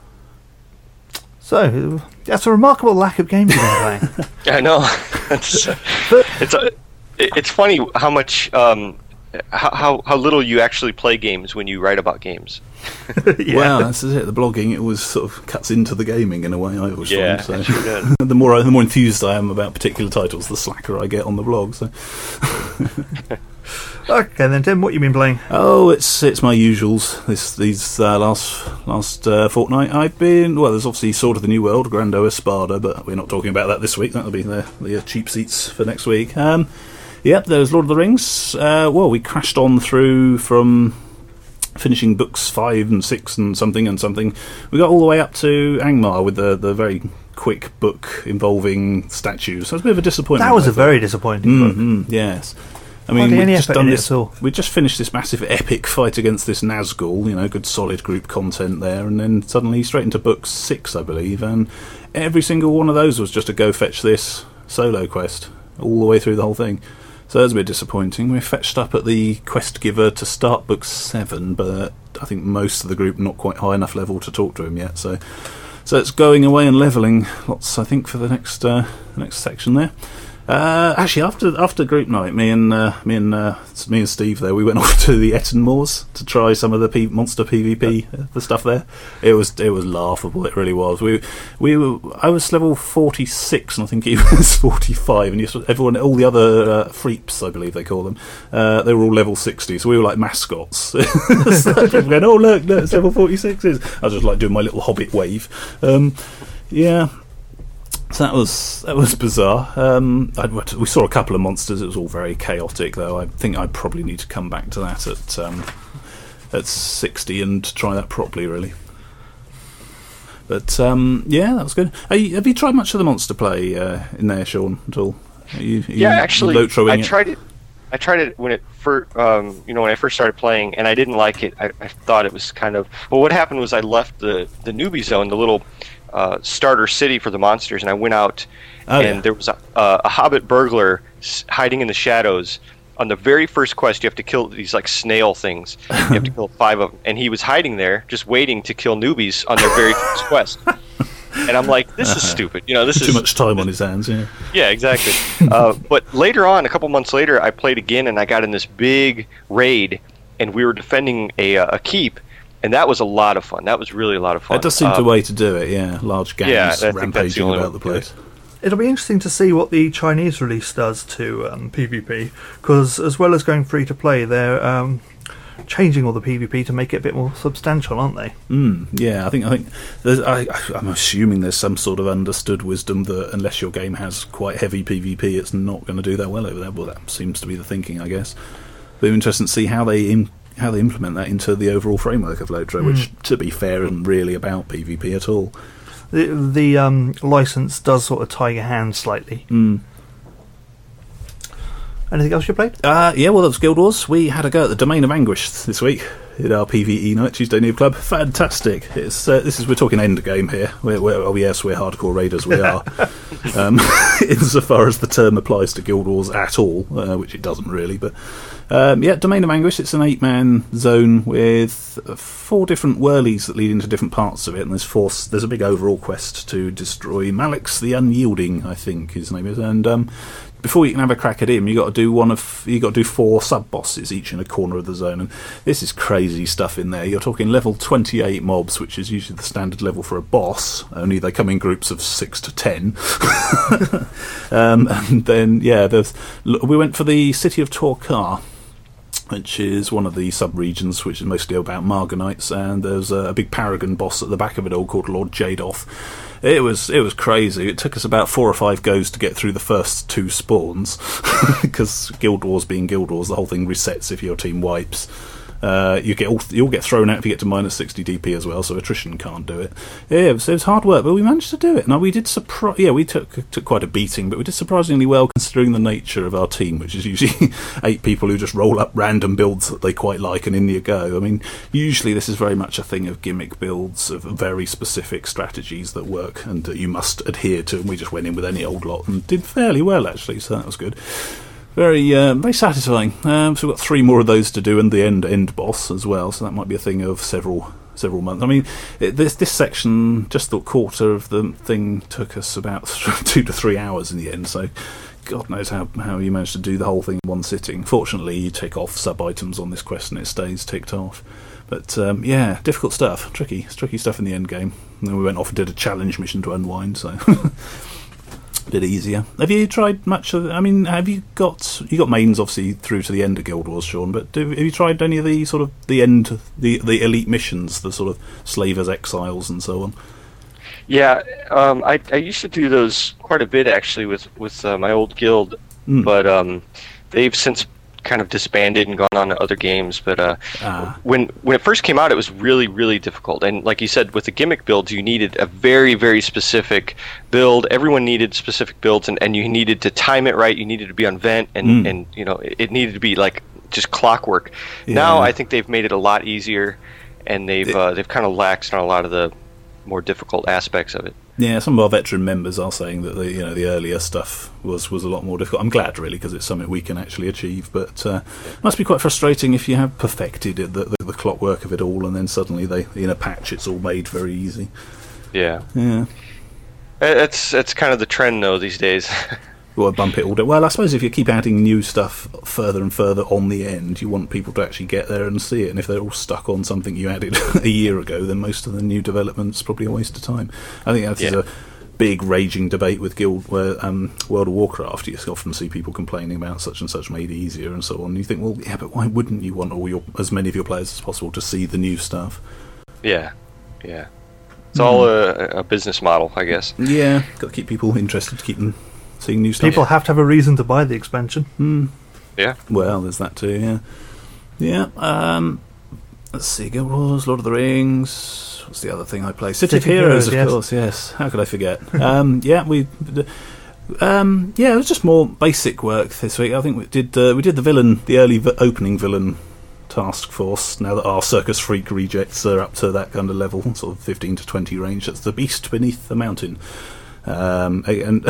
So that's a remarkable lack of games you've been playing. I know. it's But- it's a, it- it's funny how much um, how, how how little you actually play games when you write about games. yeah. Well, that's it. The blogging, it always sort of cuts into the gaming in a way. I always Yeah, find. it So. sure does. the more the more enthused I am about particular titles, the slacker I get on the blog. So. Okay, then Tim, what you been playing? Oh, it's it's my usuals. This these uh, last last uh, fortnight, I've been well. There's obviously Sword of the New World, Grando Espada, but we're not talking about that this week. That'll be the the uh, cheap seats for next week. Um, yep, there's Lord of the Rings. Uh, well, we crashed on through from finishing books five and six and something and something. We got all the way up to Angmar with the the very quick book involving statues. So it's a bit of a disappointment. That was I a thought. very disappointing book. Mm-hmm, yes. I Hardly mean, any we've just effort done in it this. at all. We just finished this massive epic fight against this Nazgul. You know, good solid group content there, and then suddenly straight into book six, I believe, and every single one of those was just a go fetch this solo quest all the way through the whole thing. So that's a bit disappointing. We're fetched up at the quest giver to start book seven, but I think most of the group not quite high enough level to talk to him yet. So So it's going away and levelling lots, I think, for the next uh, next section there. Uh, actually, after after group night, me and uh, me and uh, me and Steve there, we went off to the Eton Moors to try some of the P- monster PvP, uh, the stuff there. It was it was laughable. It really was. We we were, I was level forty-six, and I think he was forty-five, and you, everyone, all the other uh, freeps, I believe they call them, uh, they were all level sixty. So we were like mascots. So people going, oh look, look, it's level forty-sixes. I was just like doing my little Hobbit wave. Um, yeah. So that was that was bizarre. Um, I, we saw a couple of monsters. It was all very chaotic, though. I think I probably need to come back to that at um, at sixty and try that properly, really. But um, yeah, that was good. Are you, have you tried much of the monster play uh, in there, Sean? At all? Are you, are yeah, you actually, I tried it? it. I tried it when it first, um, you know, when I first started playing, and I didn't like it. I, I thought it was kind of. Well, what happened was I left the the newbie zone, the little. Uh, starter city for the monsters, and I went out, oh, and yeah. there was a, uh, a hobbit burglar s- hiding in the shadows. On the very first quest, you have to kill these like snail things. You have to kill five of them, and he was hiding there, just waiting to kill newbies on their very first quest. And I'm like, this uh-huh. is stupid. You know, this too is too much time on his hands. Yeah, yeah, exactly. uh, but later on, a couple months later, I played again, and I got in this big raid, and we were defending a, uh, a keep. And that was a lot of fun. That was really a lot of fun. That does seem um, the way to do it, yeah. Large gangs yeah, rampaging the about the place. It'll be interesting to see what the Chinese release does to um, PvP, because as well as going free to play, they're um, changing all the PvP to make it a bit more substantial, aren't they? Mm, yeah, I think I think there's, I, I'm assuming there's some sort of understood wisdom that unless your game has quite heavy PvP, it's not going to do that well over there. Well, that seems to be the thinking, I guess. But it's interesting to see how they. In, how they implement that into the overall framework of Lotro, mm. which, to be fair, isn't really about PvP at all. The, the um, license does sort of tie your hands slightly. Mm. Anything else you played? Uh, yeah, well, that was Guild Wars. We had a go at the Domain of Anguish this week in our PvE night, Tuesday Noob Club. Fantastic. It's uh, this is we're talking end game here. We're, we're, oh yes, we're hardcore raiders. We are. um, insofar as the term applies to Guild Wars at all, uh, which it doesn't really. But um, yeah, Domain of Anguish. It's an eight-man zone with four different whirlies that lead into different parts of it, and there's four. There's a big overall quest to destroy Malix the Unyielding, I think his name is, and. Um, Before you can have a crack at him, you got to do one of you got to do four sub bosses, each in a corner of the zone, and this is crazy stuff in there. You're talking level twenty-eight mobs, which is usually the standard level for a boss. Only they come in groups of six to ten. um, and then yeah, there's we went for the city of Torkar, which is one of the sub-regions, which is mostly about Marganites, and there's a big paragon boss at the back of it all called Lord Jadoth. It was it was crazy. It took us about four or five goes to get through the first two spawns, because Guild Wars being Guild Wars, the whole thing resets if your team wipes. Uh, you get all, you'll get thrown out if you get to minus sixty D P as well, so attrition can't do it. Yeah, it was, it was hard work, but we managed to do it. Now we did surpri- yeah, we took took quite a beating, but we did surprisingly well considering the nature of our team, which is usually eight people who just roll up random builds that they quite like, and in you go. I mean, usually this is very much a thing of gimmick builds of very specific strategies that work and that you must adhere to, and we just went in with any old lot and did fairly well actually, so that was good. Very, uh, very satisfying. Um, so we've got three more of those to do, and the end end boss as well. So that might be a thing of several several months. I mean, it, this this section, just the quarter of the thing, took us about two to three hours in the end. So, God knows how how you managed to do the whole thing in one sitting. Fortunately, you take off sub items on this quest, and it stays ticked off. But um, yeah, difficult stuff, tricky, tricky stuff in the end game. And then we went off and did a challenge mission to unwind. So. Bit easier. Have you tried much of? I mean, have you got you got mains obviously through to the end of Guild Wars, Sean? But do, have you tried any of the sort of the end, the the elite missions, the sort of slavers, exiles, and so on? Yeah, um, I I used to do those quite a bit actually with with uh, my old guild, mm. but um, they've since kind of disbanded and gone on to other games. But uh, ah. when when it first came out, it was really really difficult. And like you said, with the gimmick builds, you needed a very very specific build. Everyone needed specific builds, and, and you needed to time it right. You needed to be on vent, and, mm. and you know it needed to be like just clockwork. Yeah. Now I think they've made it a lot easier, and they've it, uh, they've kind of laxed on a lot of the more difficult aspects of it. Yeah, some of our veteran members are saying that the you know the earlier stuff was, was a lot more difficult. I'm glad, really, because it's something we can actually achieve. But uh, it must be quite frustrating if you have perfected it, the, the, the clockwork of it all, and then suddenly they in a patch it's all made very easy. Yeah. Yeah. It's it's kind of the trend though these days. Well, bump it all down. Well, I suppose if you keep adding new stuff further and further on the end, you want people to actually get there and see it. And if they're all stuck on something you added a year ago, then most of the new development's probably a waste of time. I think that's Yeah. a big raging debate with Guild where um, World of Warcraft. You often see people complaining about such and such made easier and so on. And you think, well, yeah, but why wouldn't you want all your as many of your players as possible to see the new stuff? Yeah, yeah. It's all a, a business model, I guess. Yeah, got to keep people interested, to keep them seeing new stuff. People have to have a reason to buy the expansion. Mm. Yeah. Well, there's that too, yeah. Yeah, um, let's see, Guild Wars, Lord of the Rings, what's the other thing I play? City, City of Heroes, of Heroes, yes. course, yes. How could I forget? um, yeah, we... Um, yeah, it was just more basic work this week. I think we did uh, we did the villain, the early v- opening villain task force, now that our Circus Freak rejects are up to that kind of level, sort of fifteen to twenty range. That's the Beast Beneath the Mountain. Um, and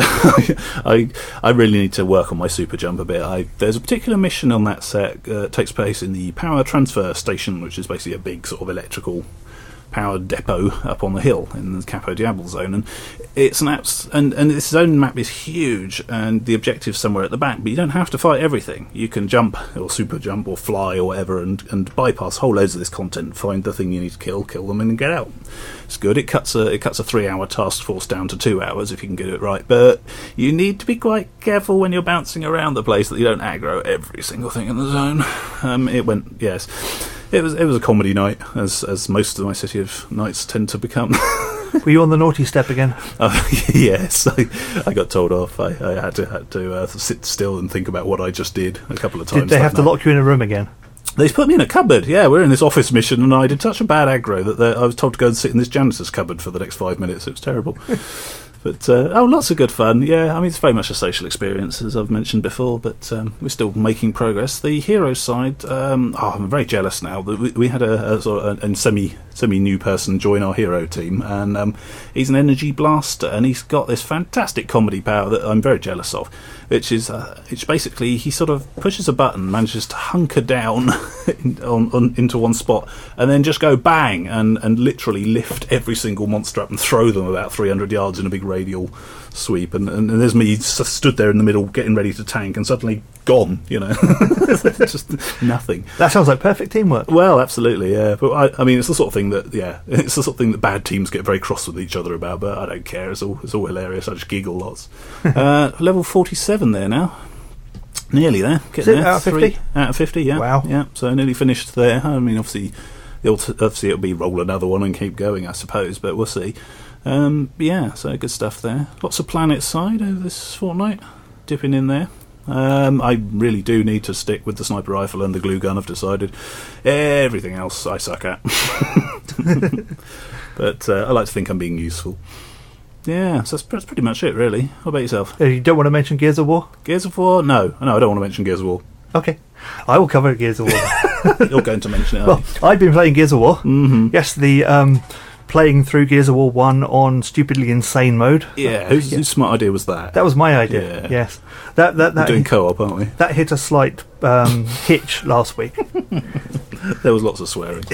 I I really need to work on my super jump a bit. I, there's a particular mission on that set uh, takes place in the power transfer station, which is basically a big sort of electrical power depot up on the hill in the Capo Diablo zone, and it's an apps and and this zone map is huge, and the objective's somewhere at the back, but you don't have to fight everything. You can jump or super jump or fly or whatever and and bypass whole loads of this content, find the thing you need to kill, kill them, and then get out. It's good. It cuts a it cuts a three hour task force down to two hours if you can get it right, but you need to be quite careful when you're bouncing around the place that you don't aggro every single thing in the zone. Um, it went yes. It was it was a comedy night, as as most of my City of Nights tend to become. Were you on the naughty step again? Uh, yes, I, I got told off. I, I had to had to uh, sit still and think about what I just did a couple of times. Did they that have to night. lock you in a room again? They put me in a cupboard. Yeah, we're in this office mission, and I did such a bad aggro that the- I was told to go and sit in this janitor's cupboard for the next five minutes. It was terrible. But, uh, oh, lots of good fun. Yeah, I mean, it's very much a social experience, as I've mentioned before, but um, we're still making progress. The Heroes side, um, oh, I'm very jealous now. We, we had a, a sort of a, a semi, semi-new person join our hero team, and um, he's an energy blaster, and he's got this fantastic comedy power that I'm very jealous of, which is, uh, it's basically, he sort of pushes a button, manages to hunker down in, on, on, into one spot, and then just go bang, and, and literally lift every single monster up and throw them about three hundred yards in a big radial sweep, and, and, and there's me s- stood there in the middle getting ready to tank, and suddenly gone, you know. Just nothing. That sounds like perfect teamwork. Well, absolutely, yeah. But I, I mean, it's the sort of thing that, yeah, it's the sort of thing that bad teams get very cross with each other about. But I don't care. It's all, it's all hilarious. I just giggle lots. uh, level forty-seven there now. Nearly there. Getting Is it there. out of Three- fifty? Out of fifty, yeah. Wow. Yeah. So nearly finished there. I mean, obviously, it'll t- obviously it'll be roll another one and keep going, I suppose. But we'll see. Um, yeah. So good stuff there. Lots of Planet Side over this fortnight. Dipping in there. Um, I really do need to stick with the sniper rifle and the glue gun, I've decided. Everything else I suck at. But uh, I like to think I'm being useful. Yeah, so that's, that's pretty much it, really. What about yourself? Uh, You don't want to mention Gears of War? Gears of War? No, no, I don't want to mention Gears of War. Okay. I will cover Gears of War. You're going to mention it, Well, aren't you? I've been playing Gears of War. Mm-hmm. Yes, the um, playing through Gears of War one on stupidly insane mode. Yeah, whose, whose smart idea was that? That was my idea. Yeah. Yes, that that We're that, doing co-op, aren't we? that hit a slight um, hitch last week. There was lots of swearing.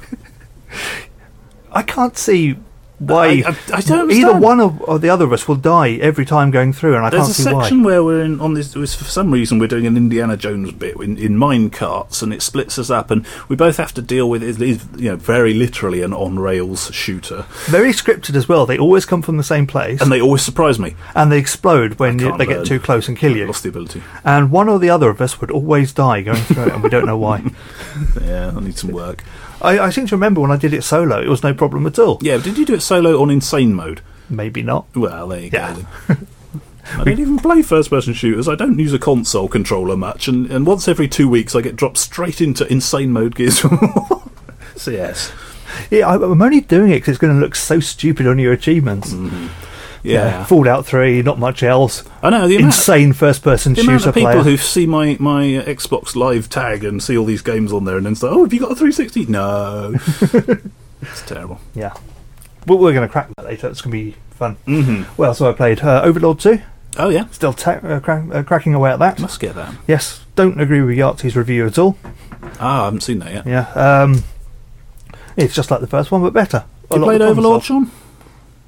I can't see why I- I- I don't either understand. one of, or the other of us will die every time going through, and I There's can't a see section why. where we're in on this. For some reason, we're doing an Indiana Jones bit in, in mine carts, and it splits us up, and we both have to deal with it. Is you know very literally an on rails shooter, Very scripted as well. They always come from the same place, and they always surprise me. and they explode when I you, can't they learn. get too close and kill I've you. lost the ability. And one or the other of us would always die going through it, and we don't know why. Yeah, I need some work. I, I seem to remember when I did it solo, it was no problem at all. Yeah, but did you do it solo on insane mode? Maybe not. Well, there you Yeah. go. Then. I don't even play first-person shooters. I don't use a console controller much, and, and once every two weeks I get dropped straight into insane mode Gears of War. So yes, Yeah, I, I'm only doing it because it's going to look so stupid on your achievements. yeah. Fallout three, not much else. I know the amount, Insane first-person the amount shooter of people player. who see my my uh, Xbox Live tag and see all these games on there, and then say, "Oh, have you got a three sixty?" No, it's terrible. Yeah. Well, we're going to crack that later. It's going to be fun. hmm Well, so I played uh, Overlord two. Oh yeah, Still ta- uh, cra- uh, cracking away at that. must get that. Yes, don't agree with Yahtzee's review at all. Ah, I haven't seen that yet. Yeah, um, it's just like the first one, but better. A You lot played of the Overlord, problem Sean?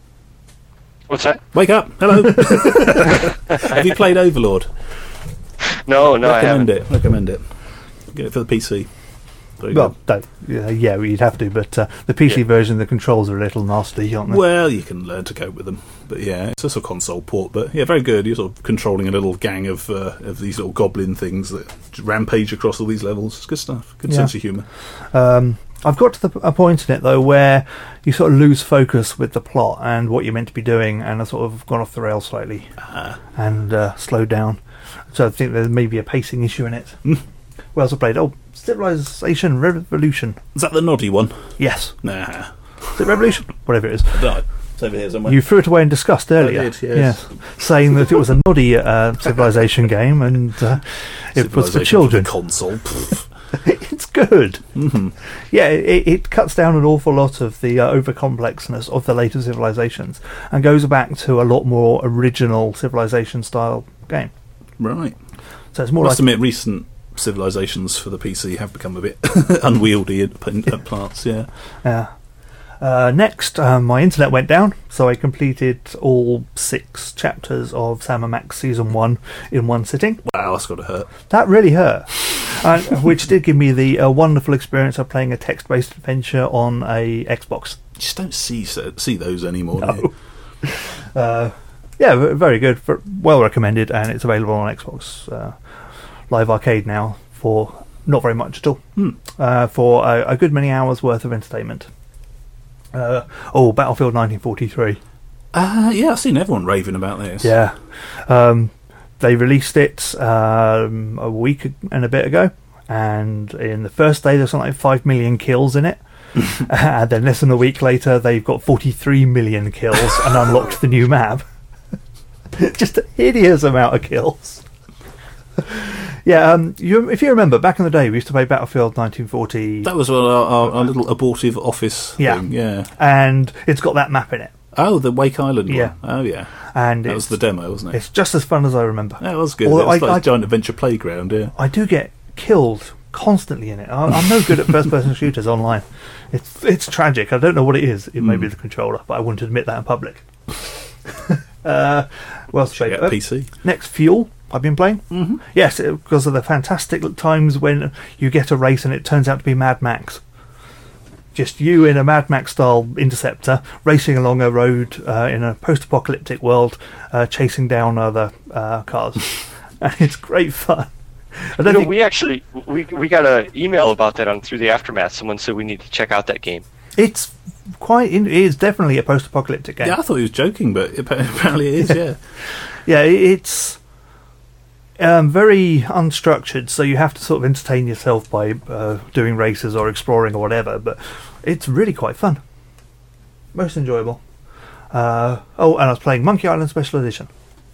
What's that? Wake up! Hello. Have you played Overlord? No, no, I Recommend haven't. it. Recommend it. Get it for the P C. Very Well, good. don't, uh, yeah, you'd have to, but uh, the P C Yeah. version, the controls are a little nasty, aren't they? Well, you can learn to cope with them, but yeah, it's just a console port. But yeah, very good. You're sort of controlling a little gang of uh, of these little goblin things that rampage across all these levels. It's good stuff. Good Yeah. sense of humour. Um, I've got to the, a point in it though where you sort of lose focus with the plot and what you're meant to be doing, and I've sort of gone off the rails slightly Ah. and uh, slowed down. So I think there may be a pacing issue in it. Mm. What else I played? Oh, Civilization Revolution. Is that the noddy one? Yes, Nah. is it Revolution? Whatever it is. No, it's over here somewhere. You threw it away in disgust earlier. did, yes. saying that it was a noddy uh, Civilization game and uh, it was for Civilization children. the console. Pfft. It's good. Mhm. Yeah, it, it cuts down an awful lot of the uh, over-complexness of the later Civilizations and goes back to a lot more original Civilization-style game. Right. So it's more Must like... admit, recent civilizations for the P C have become a bit unwieldy at, at parts. Yeah. Yeah. Uh, next, um, my internet went down, so I completed all six chapters of Sam and Max Season one in one sitting. Wow, that's got to hurt. That really hurt. uh, which did give me the uh, wonderful experience of playing a text-based adventure on a Xbox. You just don't see see those anymore. do you? No. Uh, yeah, v- very good. For, well recommended, and it's available on Xbox uh, Live Arcade now for not very much at all. Hmm. Uh, for a, a good many hours worth of entertainment. Uh, oh, Battlefield nineteen forty-three. Uh, yeah, I've seen everyone raving about this. Yeah. Um, they released it um, a week and a bit ago, and in the first day there's something like five million kills in it. And then less than a week later they've got forty-three million kills and unlocked the new map. Just a hideous amount of kills. Yeah, um, you, if you remember, back in the day we used to play Battlefield nineteen forty, That was our, our, our little abortive office Yeah. thing. Yeah. and it's got that map in it, Oh, the Wake Island Yeah. one. Oh, yeah. and That it's, was the demo, wasn't it? it's just as fun as I remember. Yeah, it was good. Although it was I- like I- a giant adventure playground, yeah. I do get killed constantly in it. I, I'm no good at first-person shooters online. It's it's tragic. I don't know what it is. It may be Mm. the controller, but I wouldn't admit that in public. uh, what else? Check played? out Uh, P C. Next, Fuel. I've been playing. Mm-hmm. Yes, it- because of the fantastic times when you get a race and it turns out to be Mad Max. Just you in a Mad Max style interceptor racing along a road uh, in a post-apocalyptic world, uh, chasing down other uh, cars, and it's great fun. I You don't know, think we actually we we got an email about that on through the aftermath. Someone said we need to check out that game. it's quite. In, it is definitely a post-apocalyptic game. Yeah, I thought he was joking, but it, apparently it is, yeah. Yeah, it- it's um, very unstructured, so you have to sort of entertain yourself by uh, doing races or exploring or whatever, but it's really quite fun. Most enjoyable. Uh, oh, and I was playing Monkey Island Special Edition.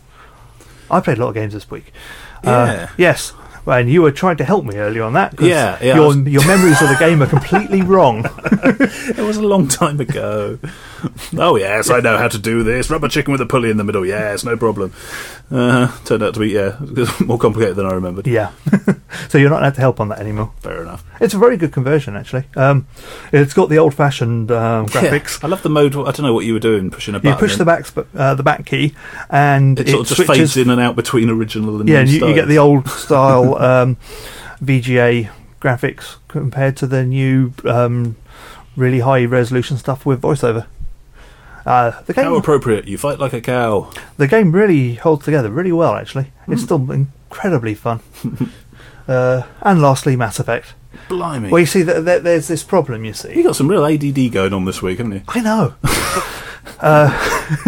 I played a lot of games this week. Uh, Yeah. yes. Well, and you were trying to help me earlier on that. 'cause Yeah, yeah, I Your, was- your memories of the game are completely wrong. It was a long time ago. Oh, yes, I know how to do this. Rubber chicken with a pulley in the middle. Yes, no problem. Uh, turned out to be, yeah, more complicated than I remembered. Yeah. So you're not allowed to help on that anymore. Fair enough. It's a very good conversion, actually. Um, it's got the old-fashioned um, graphics. Yeah, I love the mode. I don't know what you were doing, pushing a button. You push in. the back sp- uh, the back key, and It it, sort of just switches. fades in and out between original and Yeah, new and you, you get styles. the old style um, V G A graphics compared to the new um, really high resolution stuff with voiceover. Uh, the game, How appropriate. You fight like a cow. the game really holds together really well. Actually, it's Hmm. still incredibly fun. uh, and lastly, Mass Effect. Blimey. Well, you see, th- th- there's this problem. You see, You got some real A D D going on this week, haven't you? I know. uh,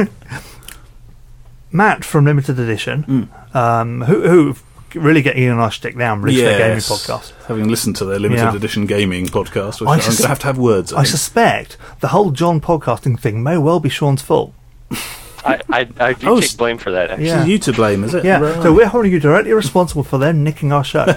Matt from Limited Edition, Mm. um, who, who really get Ian and our shtick down, released their gaming Yes. podcast. Having listened to their limited Yeah. edition gaming podcast, which I I'm sus- going to have to have words. I I think. suspect the whole John podcasting thing may well be Sean's fault. I I, I do Oh, take s- blame for that. Actually. Yeah. It's you to blame, is it? Yeah, Right. so we're holding you directly responsible for them nicking our show.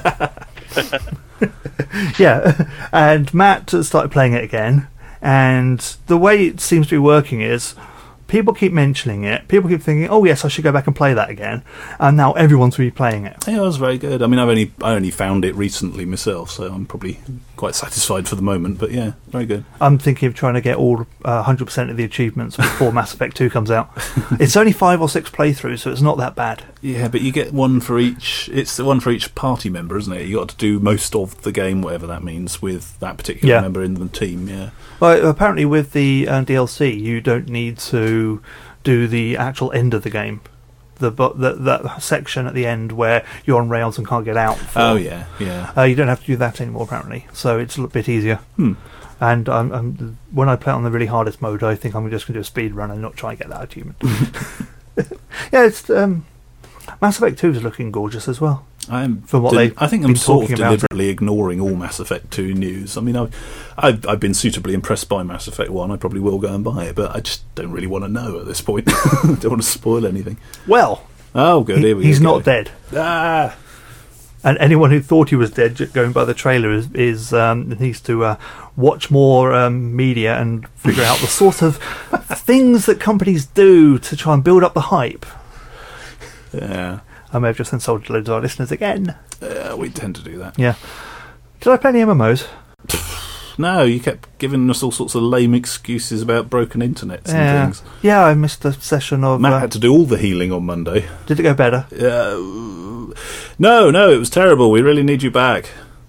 Yeah, and Matt started playing it again, and the way it seems to be working is people keep mentioning it. People keep thinking, "Oh yes, I should go back and play that again." And now everyone's replaying it. Yeah, it was very good. I mean, I've only I only found it recently myself, so I'm probably quite satisfied for the moment. But yeah, very good. I'm thinking of trying to get all uh, one hundred percent of the achievements before Mass Effect two comes out. It's only five or six playthroughs, so it's not that bad. Yeah, but you get one for each. It's the one for each party member, isn't it? You got to do most of the game, whatever that means, with that particular Yeah. member in the team. Yeah. Well, apparently with the uh, D L C, you don't need to do the actual end of the game. The but the, that section at the end where you're on rails and can't get out. For, Oh yeah, yeah. Uh, you don't have to do that anymore, apparently. So it's a little bit easier. Hmm. And um, um, when I play it on the really hardest mode, I think I'm just going to do a speed run and not try and get that achievement. Yeah, it's um, Mass Effect two is looking gorgeous as well. I'm From what del- they've I think been I'm sort of talking about it. deliberately ignoring all Mass Effect two news. I mean, I've, I've I've been suitably impressed by Mass Effect one. I probably will go and buy it, but I just don't really want to know at this point. I don't want to spoil anything. Well, Oh, good. he- Here we he's go. not dead. Ah, And anyone who thought he was dead, j- going by the trailer, is, is um, needs to uh, watch more um, media and figure out the sort of things that companies do to try and build up the hype. yeah. I may have just insulted loads of our listeners again. Uh, we tend to do that. Yeah. Did I play any M M Os? No, you kept giving us all sorts of lame excuses about broken internets and Yeah. things. Yeah, I missed a session of... Matt Uh, had to do all the healing on Monday. did it go better? Uh, no, no, it was terrible. We really need you back.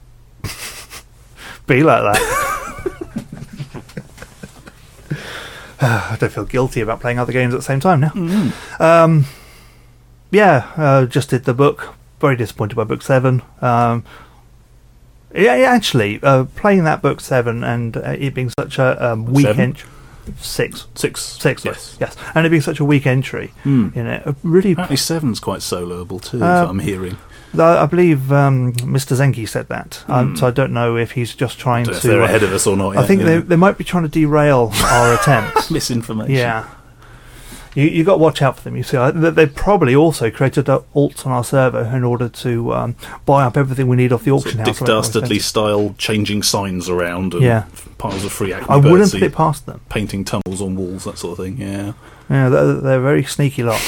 Be like that. I don't feel guilty about playing other games at the same time now. Mm. Um, yeah, uh, just did the book. Very disappointed by book seven. Um, yeah, yeah, actually, uh, playing that book seven and uh, it being such a um, weak Seven? entry. Six. Six. Six, Yes. yes. Yes. And it being such a weak entry Hmm. in it. uh, Really, Apparently seven's quite soloable too, Uh, as I'm hearing. I believe um, Mister Zenki said that. Um, Hmm. so I don't know if he's just trying Don't know if to. they're uh, ahead of us or not I yet, think yeah. they they might be trying to derail our attempts. Misinformation. Yeah. You you got to watch out for them. You see, I, they they probably also created uh, alts on our server in order to um, buy up everything we need off the Sort auction of house. Dick to make it more Dastardly expensive. style, changing signs around and Yeah. piles of free Acme I wouldn't birdseed, put it past them. painting tunnels on walls, that sort of thing. Yeah. Yeah, they're, they're a very sneaky lot.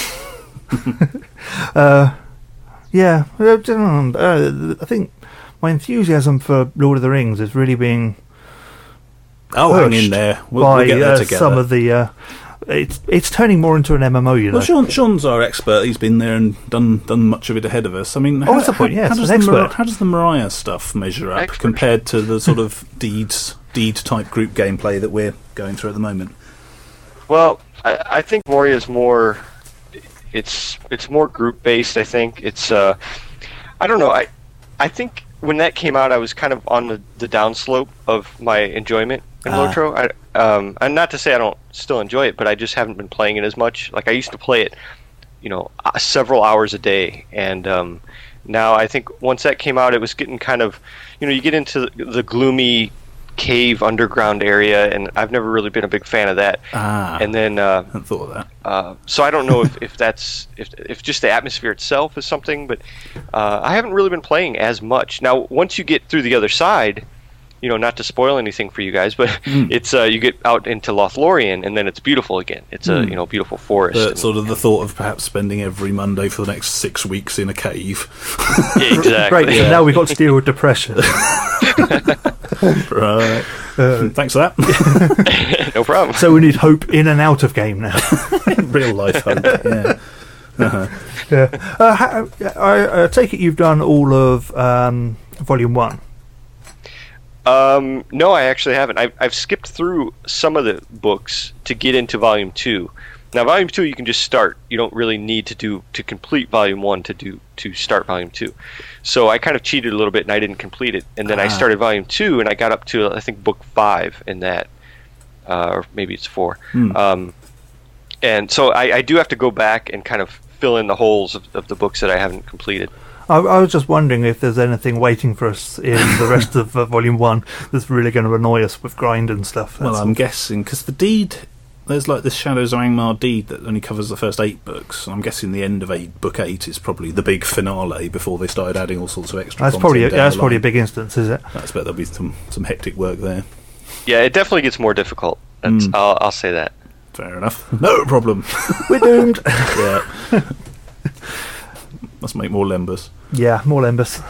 uh, yeah, uh, uh, I think my enthusiasm for Lord of the Rings is really being Oh, hang in pushed there. We'll, by we'll get there uh, together. some of the. Uh, it's it's turning more into an M M O, you know. Well, Sean, Sean's our expert. He's been there and done done much of it ahead of us. I mean, Oh, that's the point, yes, how, does an the Mar- expert. how does the Mariah stuff measure up Expert. compared to the sort of deeds deed type group gameplay that we're going through at the moment? Well, I, I think Moria is more. It's it's more group based. I think it's. Uh, I don't know. I I think when that came out, I was kind of on the, the downslope of my enjoyment in Ah. Lotro. I, um, and not to say I don't still enjoy it, but I just haven't been playing it as much. Like I used to play it, you know, uh, several hours a day, and um, now I think once that came out, it was getting kind of, you know, you get into the, the gloomy cave underground area, and I've never really been a big fan of that. Ah, And then, uh, I hadn't thought of that. uh, so I don't know if, if that's if if just the atmosphere itself is something, but uh, I haven't really been playing as much. Now, once you get through the other side, you know, not to spoil anything for you guys, but Mm. it's uh, you get out into Lothlorien, and then it's beautiful again. It's a Mm. you know beautiful forest. But and- sort of the thought of perhaps spending every Monday for the next six weeks in a cave. Yeah, exactly. Great. So now we've got to deal with depression. Right. Uh, Thanks for that. No problem. so we need hope in and out of game now. Real life hope. Yeah. Uh-huh. Yeah. Uh, ha- I, I take it you've done all of um, Volume One. Um, no, I actually haven't. I've, I've skipped through some of the books to get into Volume Two. Now, Volume Two, you can just start. You don't really need to do to complete Volume One to do to start Volume Two. So I kind of cheated a little bit, and I didn't complete it. And then I Ah. started Volume Two, and I got up to I think Book Five in that, uh, or maybe it's four. Hmm. Um, and so I, I do have to go back and kind of fill in the holes of, of the books that I haven't completed. I, I was just wondering if there's anything waiting for us in the rest of uh, Volume One that's really going to annoy us with grind and stuff. Well, That's I'm all. guessing because the deed, there's like this Shadows of Angmar deed that only covers the first eight books. I'm guessing the end of eight, book eight is probably the big finale before they started adding all sorts of extra. that's content probably a, down that's the probably a line. big instance, is it? I expect there'll be some some hectic work there. Yeah, it definitely gets more difficult. That's Mm. I'll, I'll say that. Fair enough. No problem. We're doomed. Yeah. Must make more Lembus. Yeah, more Lembus.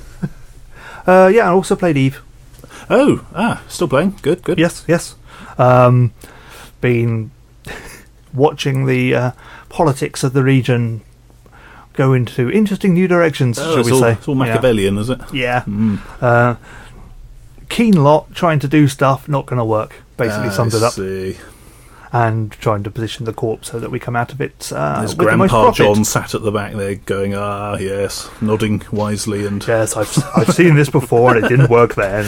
uh, yeah, I also played Eve. Oh, ah, still playing. Good, good. Yes, yes. Um, been watching the uh, politics of the region go into interesting new directions, Oh, shall it's we all, say. it's all Machiavellian, is it? Yeah. Mm. Uh, keen lot, trying to do stuff, not going to work, basically Ah, sums it I up. see. And trying to position the corp so that we come out of it uh, There's with the most Grandpa profit. John sat at the back there going, ah, yes, nodding wisely and, Yes, I've I've seen this before and it didn't work then.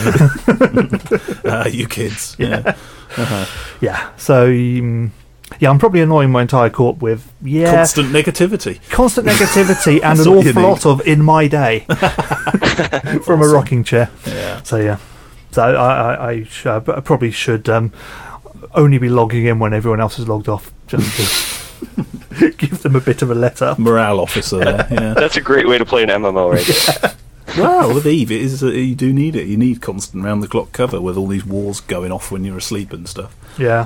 ah, you kids. Yeah. Uh-huh. Yeah, so um, yeah, I'm probably annoying my entire corp with yeah Constant negativity. constant negativity and That's an all you awful need. lot of in my day from a rocking chair. Yeah. So yeah, so I I, I, sh- I probably should um, only be logging in when everyone else is logged off, just to give them a bit of a let up. Morale officer there. Yeah. That's a great way to play an M M O right there. Well, with Eve, it is, uh, you do need it. You need constant round-the-clock cover with all these wars going off when you're asleep and stuff. Yeah,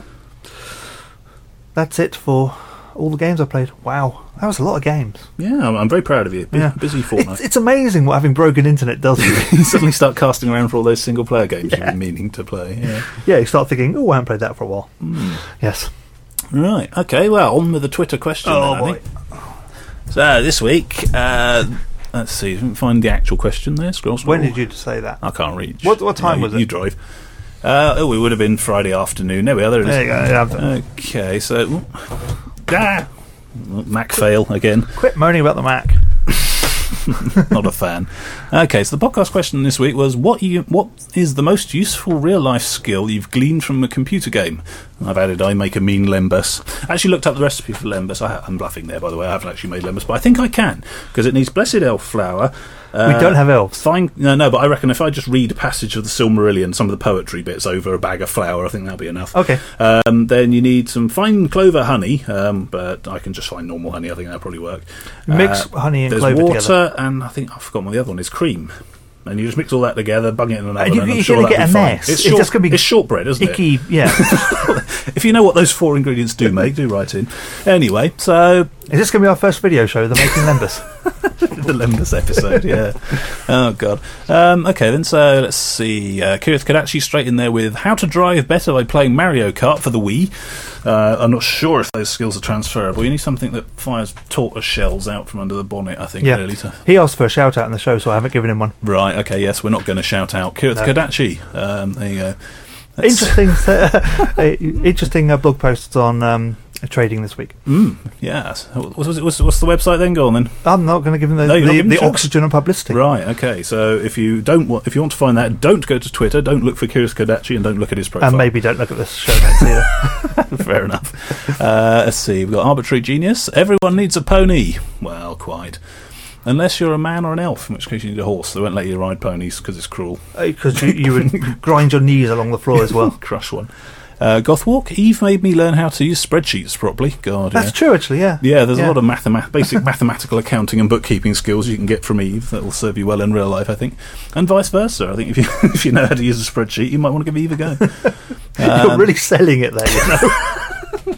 that's it for all the games I played. Wow, that was a lot of games. Yeah, I'm, I'm very proud of you. Bu- Yeah. Busy fortnight. It's, it's amazing what having broken internet does. You suddenly start casting around for all those single-player games you've been meaning to play. Yeah. Yeah, you start thinking, oh, I haven't played that for a while. Mm. Yes. Right, okay, well, on with the Twitter question Oh, then, I boy. think. So, this week, uh, let's see, if we can find the actual question there. Scroll, scroll. When did you say that? I can't reach. What- what time No, was you, it? You drive. Uh, oh, it would have been Friday afternoon. There we are, there it is. There you go. Yeah. Okay, so... Ah! Mac fail again. Quit moaning about the Mac. Not a fan. Okay, so the podcast question this week was: What you what is the most useful real life skill you've gleaned from a computer game? I've added I make a mean Lembus. I actually looked up the recipe for Lembus. I, I'm bluffing there, by the way. I haven't actually made Lembus, but I think I can because it needs blessed elf flour. Uh, We don't have elves. Fine, no, no, but I reckon if I just read a passage of the Silmarillion, some of the poetry bits over a bag of flour, I think that'll be enough. Okay. Um, then you need some fine clover honey, um, but I can just find normal honey. I think that'll probably work. Mix Uh, honey and There's clover water, together. and I think I've forgotten what the other one is. Cream. And you just mix all that together, bung it in an oven, you- and I'm you're sure gonna that'll get be a fine. mess. It's, It's short, just gonna be it's shortbread, isn't Icky, it? yeah. If you know what those four ingredients do make, do write in. Anyway, so Is this going to be our first video show, the Making Lembus? the Lembus episode, yeah. Oh, God. Um, okay, then, so let's see. Uh, Kirith Kadachi straight in there with how to drive better by playing Mario Kart for the Wii. Uh, I'm not sure if those skills are transferable. You need something that fires tortoise shells out from under the bonnet, I think, Yeah. really. To... He asked for a shout out in the show, so I haven't given him one. Right, okay, yes, we're not going to shout out. Kirith No. Kadachi. Um, there you go. That's- Interesting, uh, interesting uh, blog posts on um, trading this week. Mm, yes. What was it, what's, what's the website then? Go on then. I'm not going to give him the, No, you're not the, giving the a shout. oxygen and publicity. Right. Okay. So if you don't want, if you want to find that, don't go to Twitter. Don't look for Kirith Kadachi, and don't look at his profile. And maybe don't look at this show notes either. Fair enough. Uh, let's see. We've got arbitrary genius. Everyone needs a pony. Well, quite. Unless you're a man or an elf, in which case you need a horse. They won't let you ride ponies because it's cruel. Because you, you would grind your knees along the floor as well. Crush one. Uh, Gothwalk. Eve made me learn how to use spreadsheets properly. God, That's yeah. true, actually, yeah. Yeah, there's Yeah. a lot of mathema- basic mathematical accounting and bookkeeping skills you can get from Eve that will serve you well in real life, I think. And vice versa. I think if you if you know how to use a spreadsheet, you might want to give Eve a go. You're Um, really selling it there, you know.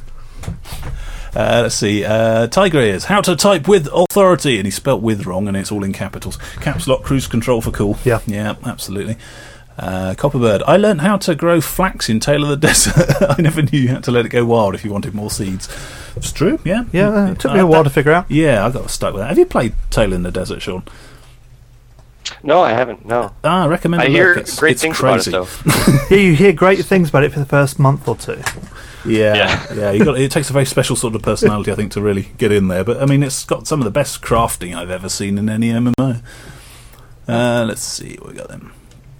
Uh, let's see. Uh, Tiger Ears. How to type with authority. And he spelt with wrong, and it's all in capitals. Caps lock, cruise control for cool. Yeah. Yeah, absolutely. Uh, Copperbird. I learned how to grow flax in Tale of the Desert. I never knew you had to let it go wild if you wanted more seeds. It's true, yeah. Yeah, uh, it took me Uh, a while that- to figure out. Yeah, I got stuck with that. Have you played Tale in the Desert, Sean? No, I haven't. No. Ah, I recommend I it. hear Look, it's, great it's things crazy. about it, though. Yeah, you hear great things about it for the first month or two. Yeah, Yeah. yeah. You got, it takes a very special sort of personality, I think, to really get in there. But I mean, it's got some of the best crafting I've ever seen in any M M O. Uh, let's see what we got then.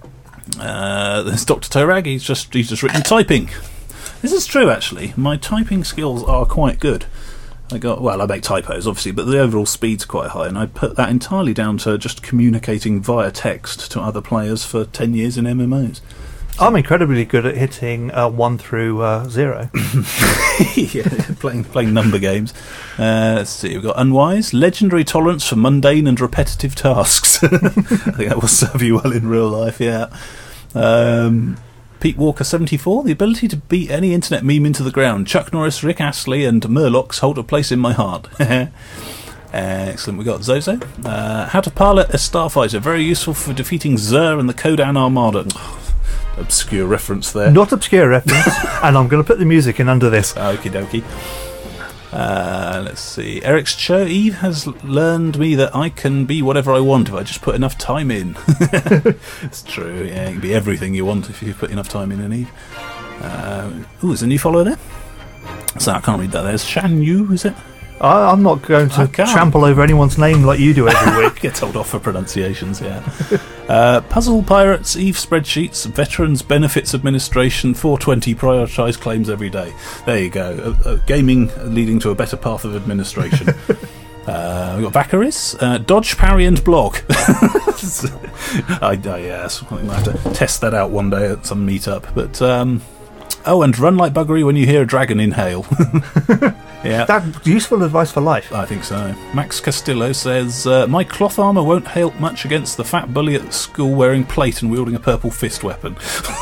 Uh, there's Doctor Torag. He's just he's just written typing. This is true, actually. My typing skills are quite good. I got well. I make typos, obviously, but the overall speed's quite high, and I put that entirely down to just communicating via text to other players for ten years in M M Os. I'm incredibly good at hitting uh, one through uh, zero. Yeah, playing playing number games. Uh, let's see, we've got unwise, legendary tolerance for mundane and repetitive tasks. I think that will serve you well in real life. Yeah. Um, Pete Walker seventy-four. The ability to beat any internet meme into the ground. Chuck Norris, Rick Astley, and Murlocs hold a place in my heart. Excellent. We got Zozo. Uh, how to pilot a starfighter. Very useful for defeating Xur and the Kodan Armada. Obscure reference there. Not obscure reference. And I'm going to put the music in under this. Okie dokie. Uh, let's see. Eric's Cho. Eve has learned me that I can be whatever I want if I just put enough time in. It's true. Yeah, you can be everything you want if you put enough time in, Eve. Uh, ooh, there's a new follower there. So I can't read that. There's Shan Yu, is it? I, I'm not going to trample over anyone's name like you do every week. Get told off for pronunciations, yeah. uh, Puzzle Pirates, Eve Spreadsheets, Veterans Benefits Administration, four twenty prioritised claims every day. There you go. Uh, uh, gaming leading to a better path of administration. uh, we've got Vacaris, uh, Dodge, Parry and Block. I, I, yeah, so I might have to test that out one day at some meetup. But um, oh, and run like buggery when you hear a dragon inhale. Yeah, that's useful advice for life. I think so. Max Castillo says, uh, my cloth armour won't help much against the fat bully at school wearing plate and wielding a purple fist weapon.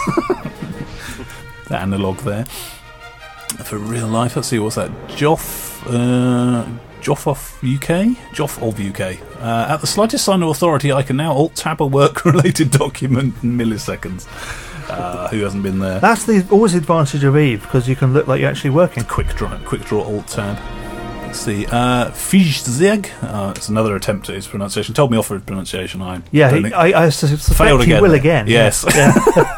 That analogue there. For real life, let's see, what's that? Joff, uh, Joff of U K? Joff of U K. Uh, at the slightest sign of authority, I can now alt-tab a work-related document in milliseconds. Uh, who hasn't been there? That's the always advantage of Eve, because you can look like you're actually working. Quick draw, quick draw alt tab. Let's see. Uh, Fijzeg. Uh, it's another attempt at his pronunciation. Told me off for his pronunciation. I yeah, he, I, I suspect failed he again. will again. Yes. Yeah.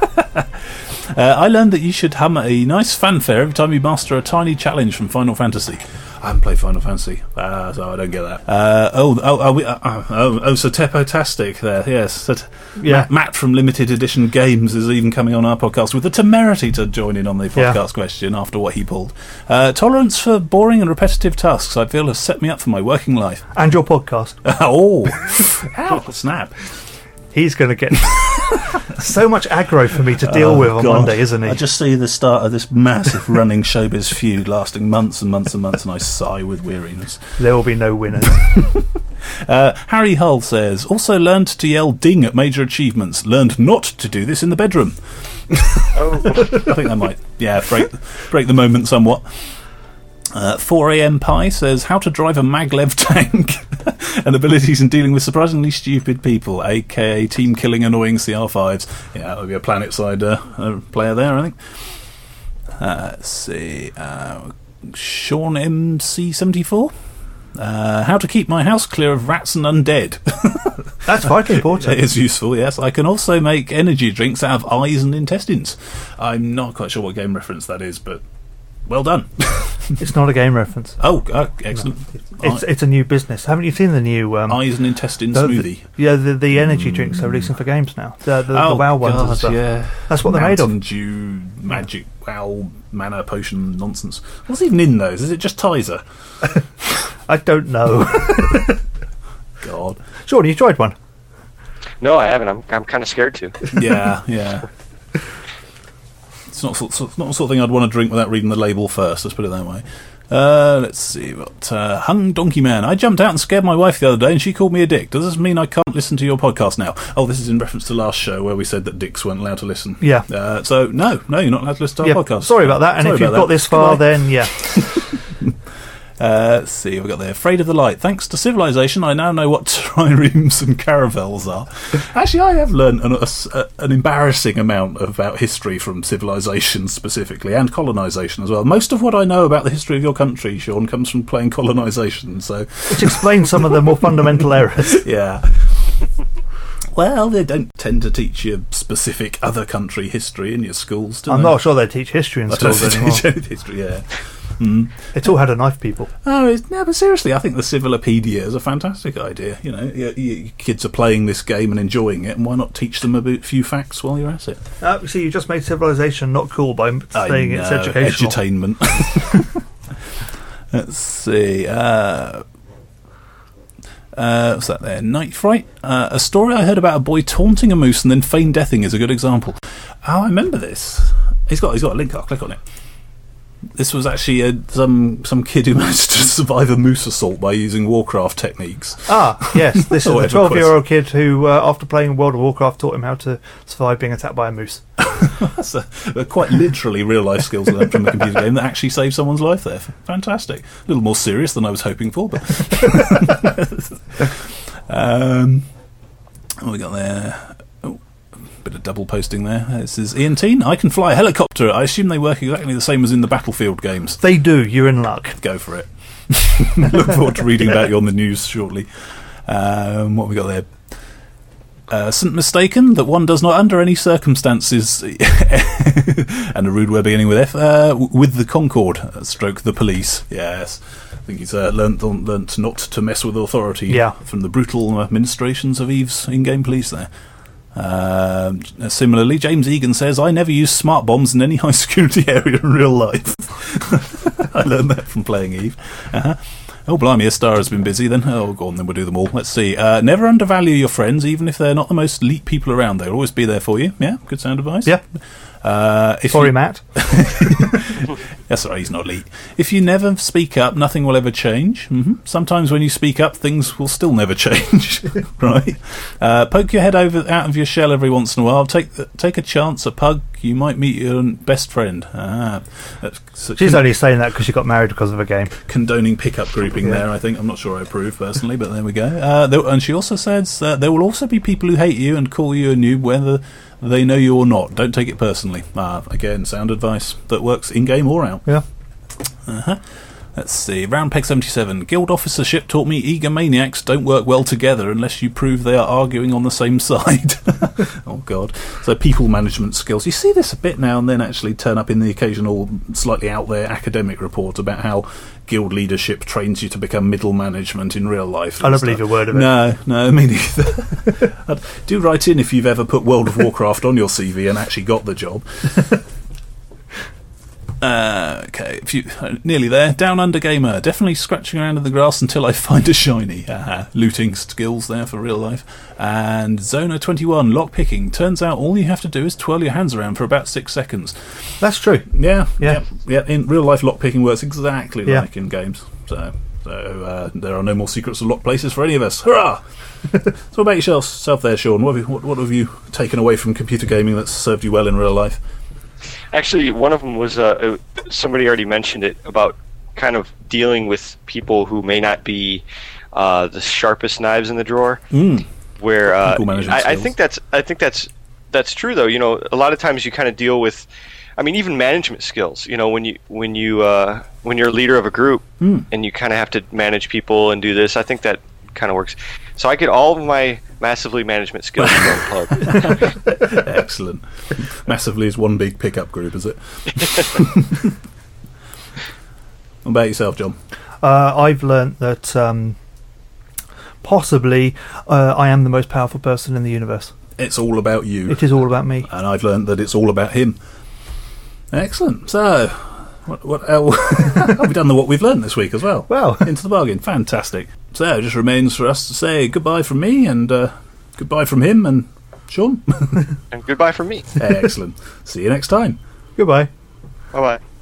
uh, I learned that you should hum a nice fanfare every time you master a tiny challenge from Final Fantasy. I haven't played Final Fantasy, uh, so I don't get that. Uh, oh, oh, oh, uh, oh, oh, so Tepotastic there, yes. That, yeah. Matt, Matt from Limited Edition Games is even coming on our podcast with the temerity to join in on the podcast yeah. question after what he pulled. Uh, tolerance for boring and repetitive tasks, I feel, has set me up for my working life. And your podcast. Oh, ow, snap. He's going to get so much aggro for me to deal oh, with on God. Monday, isn't he? I just see the start of this massive running showbiz feud lasting months and months and months, and I sigh with weariness. There will be no winners. uh, Harry Hull says, also learned to yell ding at major achievements. Learned not to do this in the bedroom. Oh. I think that might, yeah, break, break the moment somewhat. Uh, four A M Pie says, how to drive a maglev tank and abilities in dealing with surprisingly stupid people, aka team killing annoying C R fives. Yeah, that would be a planet side uh, uh, player there, I think. Uh, let's see. Uh, Sean M C seventy-four. Uh, how to keep my house clear of rats and undead. That's vitally important. It is useful, yes. I can also make energy drinks out of eyes and intestines. I'm not quite sure what game reference that is, but well done. It's not a game reference. Oh, oh excellent. No. It's it's a new business. Haven't you seen the new um, eyes and intestine the, smoothie? The, yeah, the the energy mm. drinks they're releasing for games now. The the, oh, the WoW ones God, and stuff. Yeah, that's what they're made of. Dew, magic, WoW, mana potion nonsense. What's even in those? Is it just Tizer? I don't know. God, Sean, you tried one? No, I haven't. I'm I'm kind of scared to. Yeah, yeah. It's not, it's not the sort of thing I'd want to drink without reading the label first, let's put it that way. Uh, let's see, what, uh, Hung Donkey Man. I jumped out and scared my wife the other day and she called me a dick. Does this mean I can't listen to your podcast now? Oh, this is in reference to last show where we said that dicks weren't allowed to listen. Yeah. Uh, so, no, no, you're not allowed to listen to our yeah, podcast. Sorry about that, and sorry if you've got that. this far, Goodbye. then yeah. Uh, let's see, we've got there. Afraid of the Light. Thanks to Civilization, I now know what triremes and caravels are. Actually, I have learned an, a, an embarrassing amount about history from Civilization specifically, and colonisation as well. Most of what I know about the history of your country, Sean, comes from playing colonisation, so... Which explains some of the more fundamental errors. Yeah. Well, they don't tend to teach you specific other country history in your schools, do I'm they? not sure they teach history in I schools don't anymore. teach any history, yeah. Mm. It's all how to knife people. Oh, it's, no, but seriously, I think the Civilopedia is a fantastic idea. You know, you, you, kids are playing this game and enjoying it, and why not teach them a bit, few facts while you're at it? Uh, see, you just made Civilization not cool by saying it's educational. Edutainment. Let's see. Uh, uh, what's that there? Night Fright. Uh, a story I heard about a boy taunting a moose and then feign deathing is a good example. Oh, I remember this. He's got, he's got a link. I'll click on it. This was actually a, some some kid who managed to survive a moose assault by using Warcraft techniques. Ah, yes. This is a twelve-year-old kid who, uh, after playing World of Warcraft, taught him how to survive being attacked by a moose. That's a, a quite literally real-life skills learned from a computer game that actually saved someone's life there. Fantastic. A little more serious than I was hoping for, but... um, what we got there? Oh, bit of double posting there. This is Ian Teen. I can fly a helicopter. I assume they work exactly the same as in the Battlefield games. They do. You're in luck. Go for it. Look forward to reading about you on the news shortly. Um, what have we got there? Uh, isn't mistaken that one does not, under any circumstances, and a rude word beginning with F, uh, with the Concorde, uh, stroke the police. Yes, I think he's uh, learnt learnt not to mess with authority. Yeah. From the brutal administrations of Eve's in-game police there. Um, similarly, James Egan says, I never use smart bombs in any high security area in real life. I learned that from playing Eve. Uh-huh. Oh, blimey, a star has been busy then. Oh, go on, then we'll do them all. Let's see. Uh, never undervalue your friends, even if they're not the most elite people around. They'll always be there for you. Yeah, good sound advice. Yeah. Uh, if Sorry, you... Matt. That's all right, he's not elite. If you never speak up, nothing will ever change. Mm-hmm. Sometimes when you speak up, things will still never change. Right? Uh, poke your head over out of your shell every once in a while. Take take a chance, a pug. You might meet your best friend. Ah, She's con- only saying that because she got married because of a game. Condoning pickup grouping yeah. there, I think. I'm not sure I approve personally, but there we go. Uh, there, and she also says uh, there will also be people who hate you and call you a noob, whether they know you or not. Don't take it personally. Uh, again, sound advice that works in-game or out. Yeah. Uh-huh. Let's see. Roundpeg seventy-seven. Guild officership taught me egomaniacs don't work well together unless you prove they are arguing on the same side. Oh, God. So people management skills. You see this a bit now and then actually turn up in the occasional slightly out there academic report about how guild leadership trains you to become middle management in real life. I don't stuff. believe a word of it. No, no, me neither. Do write in if you've ever put World of Warcraft on your C V and actually got the job. Uh, okay, if you uh, nearly there. Down Under Gamer, definitely scratching around in the grass until I find a shiny. Uh, looting skills there for real life. And Zona twenty-one, lock picking. Turns out all you have to do is twirl your hands around for about six seconds. That's true. Yeah, yeah, yeah. yeah. In real life, lock picking works exactly yeah. like in games. So, so uh, there are no more secrets of locked places for any of us. Hurrah! So, what about yourself, self there, Sean? What have you, what, what have you taken away from computer gaming that's served you well in real life? Actually, one of them was uh, somebody already mentioned it about kind of dealing with people who may not be uh, the sharpest knives in the drawer. Mm. Where uh, I, I think that's I think that's that's true though. You know, a lot of times you kind of deal with, I mean, even management skills. You know, when you when you uh, when you're a leader of a group mm. and you kind of have to manage people and do this, I think that kind of works. So I get all of my massively management skills from Pug. Excellent. Massively is one big pickup group, is it? What about yourself, John? Uh, I've learnt that um, possibly uh, I am the most powerful person in the universe. It's all about you. It is all about me. And I've learnt that it's all about him. Excellent. So, what, what else? Have we done the what we've learnt this week as well? Well, into the bargain. Fantastic. So, it just remains for us to say goodbye from me and uh, goodbye from him and Sean. And goodbye from me. Excellent. See you next time. Goodbye. Bye-bye.